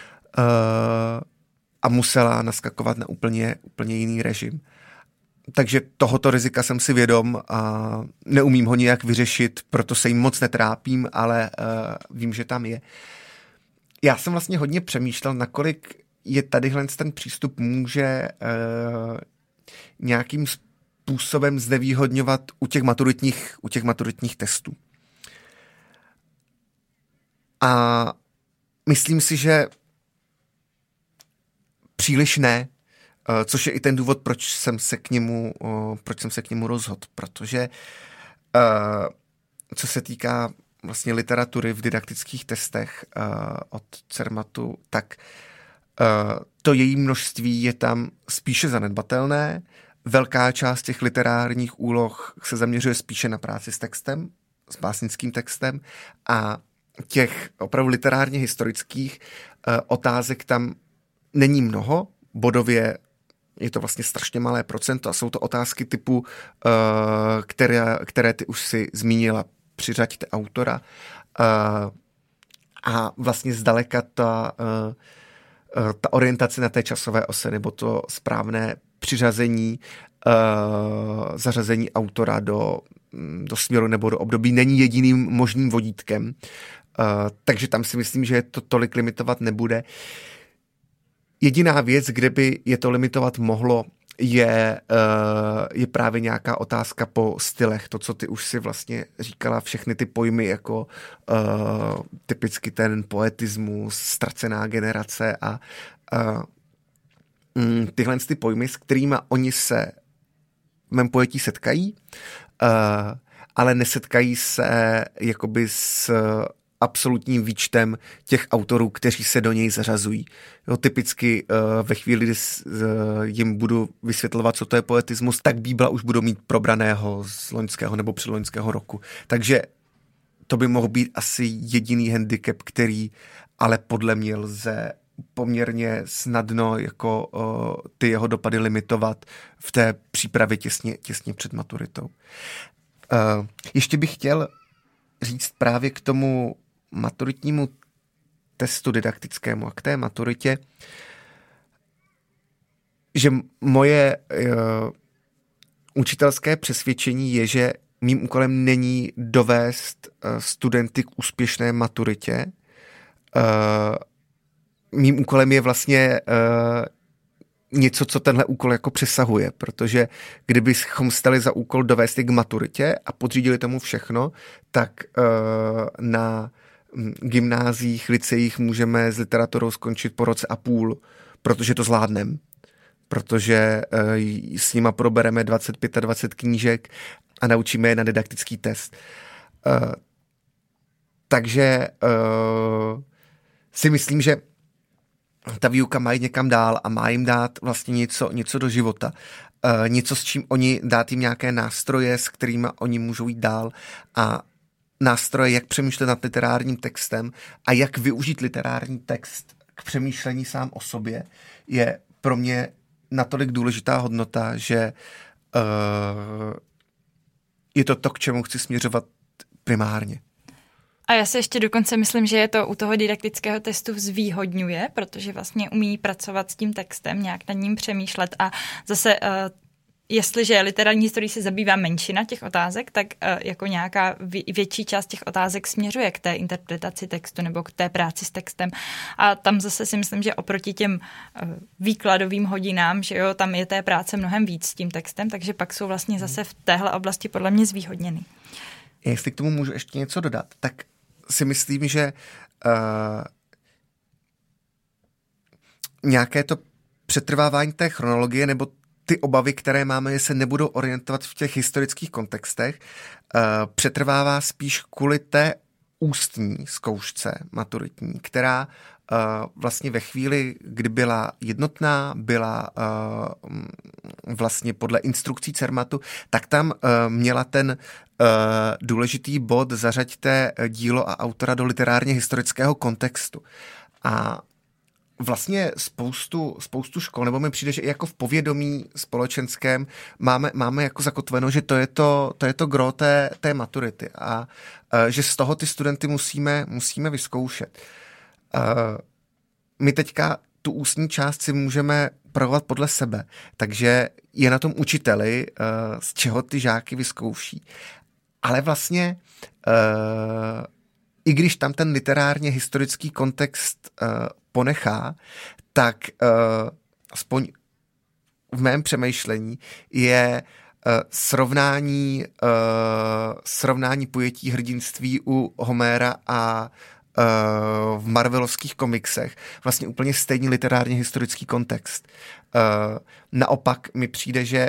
a musela naskakovat na úplně, úplně jiný režim. Takže tohoto rizika jsem si vědom a neumím ho nijak vyřešit, proto se jim moc netrápím, ale uh, vím, že tam je. Já jsem vlastně hodně přemýšlel, nakolik je tadyhle ten přístup může uh, nějakým způsobem znevýhodňovat u těch maturitních, u těch maturitních testů. A myslím si, že příliš ne, což je i ten důvod, proč jsem se k němu, proč jsem se k němu rozhodl, protože co se týká vlastně literatury v didaktických testech od Cermatu, tak to její množství je tam spíše zanedbatelné. Velká část těch literárních úloh se zaměřuje spíše na práci s textem, s básnickým textem a těch opravdu literárně historických otázek tam není mnoho, bodově je to vlastně strašně malé procento a jsou to otázky typu, které, které ty už si zmínila, přiřaďte autora a vlastně zdaleka ta, ta orientace na té časové ose nebo to správné přiřazení, zařazení autora do, do směru nebo do období není jediným možným vodítkem, takže tam si myslím, že to tolik limitovat nebude. Jediná věc, kde by je to limitovat mohlo, je, je právě nějaká otázka po stylech. To, co ty už si vlastně říkala, všechny ty pojmy jako uh, typicky ten poetismus, ztracená generace a uh, mm, tyhle ty pojmy, s kterými oni se v mém pojetí setkají, uh, ale nesetkají se jakoby s absolutním výčtem těch autorů, kteří se do něj zařazují. Jo, typicky uh, ve chvíli, kdy uh, jim budu vysvětlovat, co to je poetismus, tak Bíbla už budou mít probraného z loňského nebo předloňského roku. Takže to by mohl být asi jediný handicap, který ale podle mě lze poměrně snadno jako uh, ty jeho dopady limitovat v té přípravě těsně, těsně před maturitou. Uh, ještě bych chtěl říct právě k tomu maturitnímu testu didaktickému a k té maturitě, že moje uh, učitelské přesvědčení je, že mým úkolem není dovést uh, studenty k úspěšné maturitě. Uh, mým úkolem je vlastně uh, něco, co tenhle úkol jako přesahuje, protože kdybychom stali za úkol dovést je k maturitě a podřídili tomu všechno, tak uh, na gymnáziích, licejích můžeme s literaturou skončit po roce a půl, protože to zvládneme. Protože uh, s nima probereme dvacet pět a dvacet knížek a naučíme je na didaktický test. Uh, takže uh, si myslím, že ta výuka má jít někam dál a má jim dát vlastně něco, něco do života. Uh, něco, s čím oni, dát jim nějaké nástroje, s kterými oni můžou jít dál a nástroje, jak přemýšlet nad literárním textem a jak využít literární text k přemýšlení sám o sobě, je pro mě natolik důležitá hodnota, že uh, je to to, k čemu chci směřovat primárně. A já si ještě dokonce myslím, že je to u toho didaktického testu zvýhodňuje, protože vlastně umí pracovat s tím textem, nějak nad ním přemýšlet a zase uh, jestliže literární historií se zabývá menšina těch otázek, tak uh, jako nějaká větší část těch otázek směřuje k té interpretaci textu nebo k té práci s textem. A tam zase si myslím, že oproti těm uh, výkladovým hodinám, že jo, tam je té práce mnohem víc s tím textem, takže pak jsou vlastně zase v téhle oblasti podle mě zvýhodněny. Jestli k tomu můžu ještě něco dodat, tak si myslím, že uh, nějaké to přetrvávání té chronologie nebo ty obavy, které máme, že se nebudou orientovat v těch historických kontextech, uh, přetrvává spíš kvůli té ústní zkoušce maturitní, která uh, vlastně ve chvíli, kdy byla jednotná, byla uh, vlastně podle instrukcí Cermatu, tak tam uh, měla ten uh, důležitý bod zařaďte dílo a autora do literárně historického kontextu. A vlastně spoustu, spoustu škol, nebo mi přijde, že i jako v povědomí společenském máme, máme jako zakotveno, že to je to, to, je to gro té, té maturity a uh, že z toho ty studenty musíme, musíme vyzkoušet. Uh, my teďka tu ústní část si můžeme upravovat podle sebe, takže je na tom učiteli, uh, z čeho ty žáky vyzkouší. Ale vlastně uh, i když tam ten literárně historický kontext uh, ponechá, tak uh, aspoň v mém přemýšlení je uh, srovnání, uh, srovnání pojetí hrdinství u Homéra a uh, v marvelovských komiksech vlastně úplně stejný literárně historický kontext. Uh, naopak mi přijde, že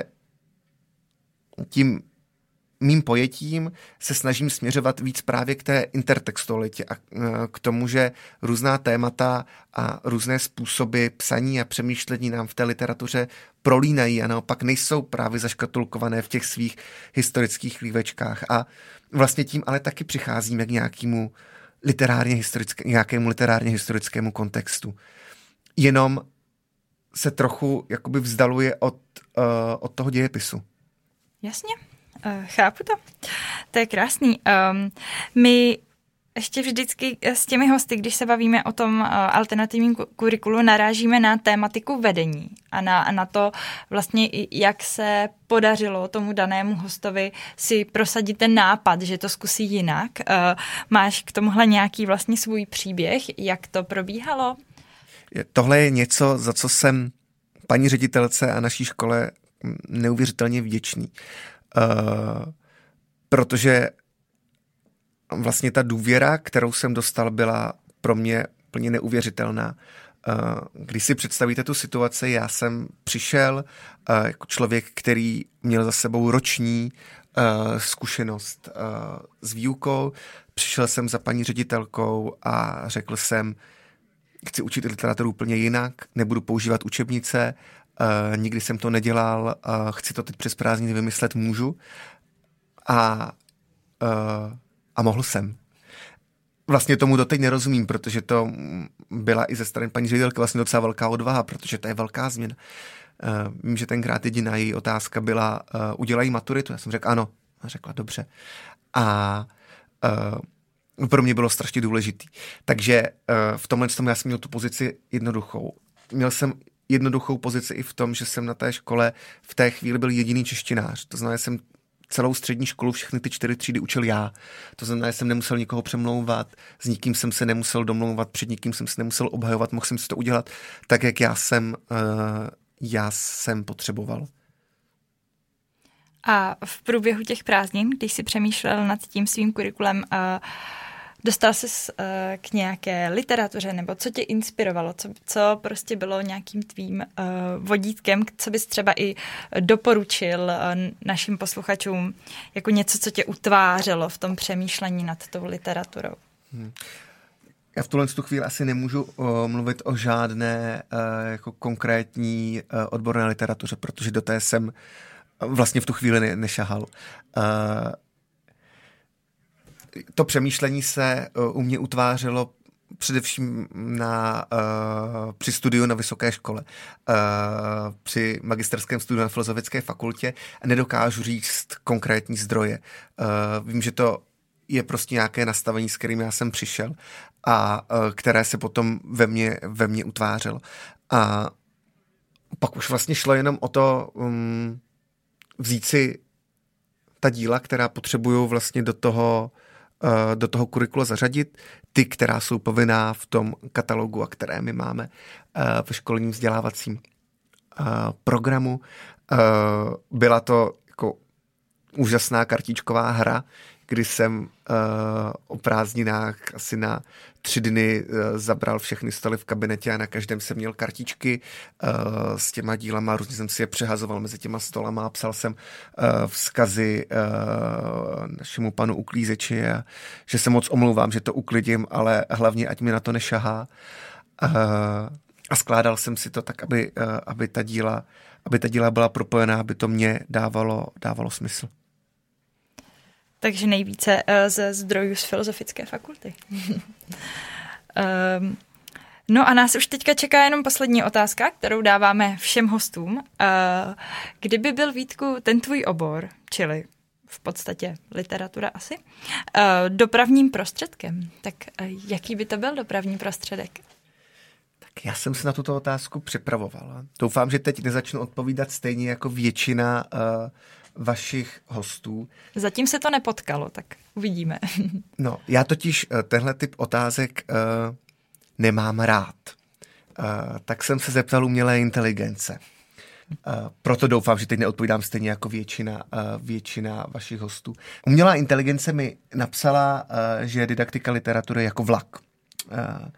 tím mým pojetím se snažím směřovat víc právě k té intertextualitě a k tomu, že různá témata a různé způsoby psaní a přemýšlení nám v té literatuře prolínají a naopak nejsou právě zaškatulkované v těch svých historických klívečkách. A vlastně tím ale taky přicházíme k nějakému literárně historické, nějakému literárně historickému kontextu. Jenom se trochu jakoby vzdaluje od, uh, od toho dějepisu. Jasně. Uh, chápu to. To je krásný. Um, my ještě vždycky s těmi hosty, když se bavíme o tom uh, alternativním kurikulu, narážíme na tématiku vedení a na, na to vlastně, jak se podařilo tomu danému hostovi si prosadit ten nápad, že to zkusí jinak. Uh, máš k tomuhle nějaký vlastně svůj příběh, jak to probíhalo? Tohle je něco, za co jsem paní ředitelce a naší škole neuvěřitelně vděčný. Uh, protože vlastně ta důvěra, kterou jsem dostal, byla pro mě plně neuvěřitelná. Uh, když si představíte tu situaci, já jsem přišel uh, jako člověk, který měl za sebou roční uh, zkušenost uh, s výukou, přišel jsem za paní ředitelkou a řekl jsem, chci učit literaturu úplně jinak, nebudu používat učebnice, Uh, nikdy jsem to nedělal, uh, chci to teď přes prázdniny vymyslet, můžu. A, uh, a mohl jsem. Vlastně tomu doteď nerozumím, protože to byla i ze strany paní ředitelky vlastně docela velká odvaha, protože to je velká změna. Uh, vím, že tenkrát jediná její otázka byla, uh, udělají maturitu? Já jsem řekl ano. A řekla dobře. A uh, pro mě bylo strašně důležitý. Takže uh, v tomhle tomu já jsem měl tu pozici jednoduchou. Měl jsem jednoduchou pozici i v tom, že jsem na té škole v té chvíli byl jediný češtinář. To znamená, že jsem celou střední školu, všechny ty čtyři třídy učil já. To znamená, že jsem nemusel nikoho přemlouvat, s nikým jsem se nemusel domlouvat, před nikým jsem se nemusel obhajovat, mohl jsem si to udělat tak, jak já jsem, uh, já jsem potřeboval. A v průběhu těch prázdnin, když jsi přemýšlel nad tím svým kurikulem, uh, dostal jsi uh, k nějaké literatuře, nebo co tě inspirovalo, co, co prostě bylo nějakým tvým uh, vodítkem, co bys třeba i doporučil uh, našim posluchačům jako něco, co tě utvářelo v tom přemýšlení nad tou literaturou? Hmm. Já v tuhle tu chvíli asi nemůžu uh, mluvit o žádné uh, jako konkrétní uh, odborné literatuře, protože do té jsem uh, vlastně v tu chvíli ne- nešahal. Uh, To přemýšlení se u mě utvářelo především na, uh, při studiu na vysoké škole, uh, při magisterském studiu na Filozofické fakultě. Nedokážu říct konkrétní zdroje. Uh, vím, že to je prostě nějaké nastavení, s kterým já jsem přišel a uh, které se potom ve mně, ve mně utvářelo. A pak už vlastně šlo jenom o to um, vzít si ta díla, která potřebuju vlastně do toho do toho kurikula zařadit, ty, která jsou povinná v tom katalogu a které my máme ve školním vzdělávacím programu. Byla to jako úžasná kartičková hra, kdy jsem uh, o prázdninách asi na tři dny uh, zabral všechny stoly v kabinetě a na každém jsem měl kartičky uh, s těma dílama, různě jsem si je přehazoval mezi těma stolama a psal jsem uh, vzkazy uh, našemu panu uklízeči, a že se moc omlouvám, že to uklidím, ale hlavně ať mi na to nešahá. Uh, a skládal jsem si to tak, aby, uh, aby, ta díla, aby ta díla byla propojená, aby to mě dávalo, dávalo smysl. Takže nejvíce uh, ze zdrojů z Filozofické fakulty. um, no a nás už teďka čeká jenom poslední otázka, kterou dáváme všem hostům. Uh, kdyby byl, Vítku, ten tvůj obor, čili v podstatě literatura asi, uh, dopravním prostředkem, tak uh, jaký by to byl dopravní prostředek? Tak já jsem se na tuto otázku připravoval. Doufám, že teď nezačnu odpovídat stejně jako většina uh, vašich hostů. Zatím se to nepotkalo, tak uvidíme. No, já totiž tenhle typ otázek uh, nemám rád. Uh, tak jsem se zeptal umělé inteligence. Uh, proto doufám, že teď neodpovídám stejně jako většina, uh, většina vašich hostů. Umělá inteligence mi napsala, uh, že je didaktika literatury jako vlak. Uh,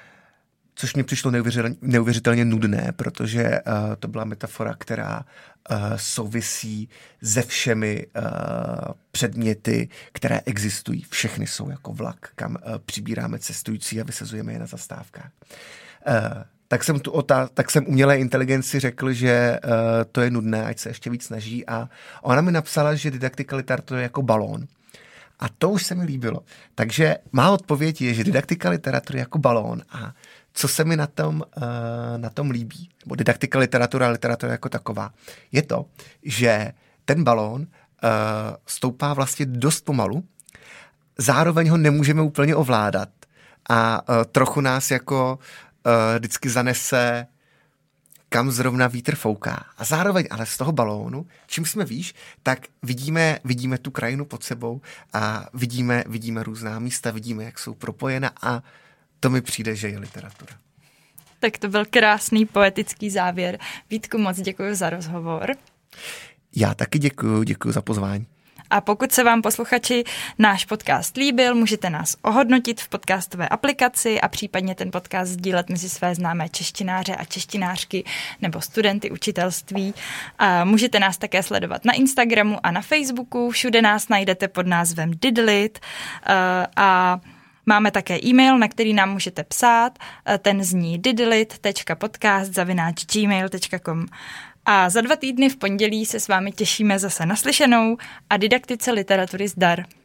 což mě přišlo neuvěřitelně, neuvěřitelně nudné, protože uh, to byla metafora, která uh, souvisí se všemi uh, předměty, které existují. Všechny jsou jako vlak, kam uh, přibíráme cestující a vysazujeme je na zastávkách. Uh, tak jsem tu otá- tak jsem umělé inteligenci řekl, že uh, to je nudné, ať se ještě víc snaží, a ona mi napsala, že didaktika literatury je jako balón. A to už se mi líbilo. Takže má odpověď je, že didaktika literatury je jako balón. A co se mi na tom, uh, na tom líbí, nebo didaktika literatura a literatura jako taková, je to, že ten balón uh, stoupá vlastně dost pomalu, zároveň ho nemůžeme úplně ovládat a uh, trochu nás jako uh, vždycky zanese, kam zrovna vítr fouká. A zároveň ale z toho balónu, čím jsme výš, tak vidíme, vidíme tu krajinu pod sebou a vidíme, vidíme různá místa, vidíme, jak jsou propojena, a to mi přijde, že je literatura. Tak to byl krásný poetický závěr. Vítku, moc děkuji za rozhovor. Já taky děkuji, děkuji za pozvání. A pokud se vám, posluchači, náš podcast líbil, můžete nás ohodnotit v podcastové aplikaci a případně ten podcast sdílet mezi své známé češtináře a češtinářky nebo studenty učitelství. A můžete nás také sledovat na Instagramu a na Facebooku. Všude nás najdete pod názvem Didlit. A máme také e-mail, na který nám můžete psát. Ten zní didlit tečka podcast zavináč gmail tečka com. A za dva týdny v pondělí se s vámi těšíme zase naslyšenou a didaktice literatury zdar.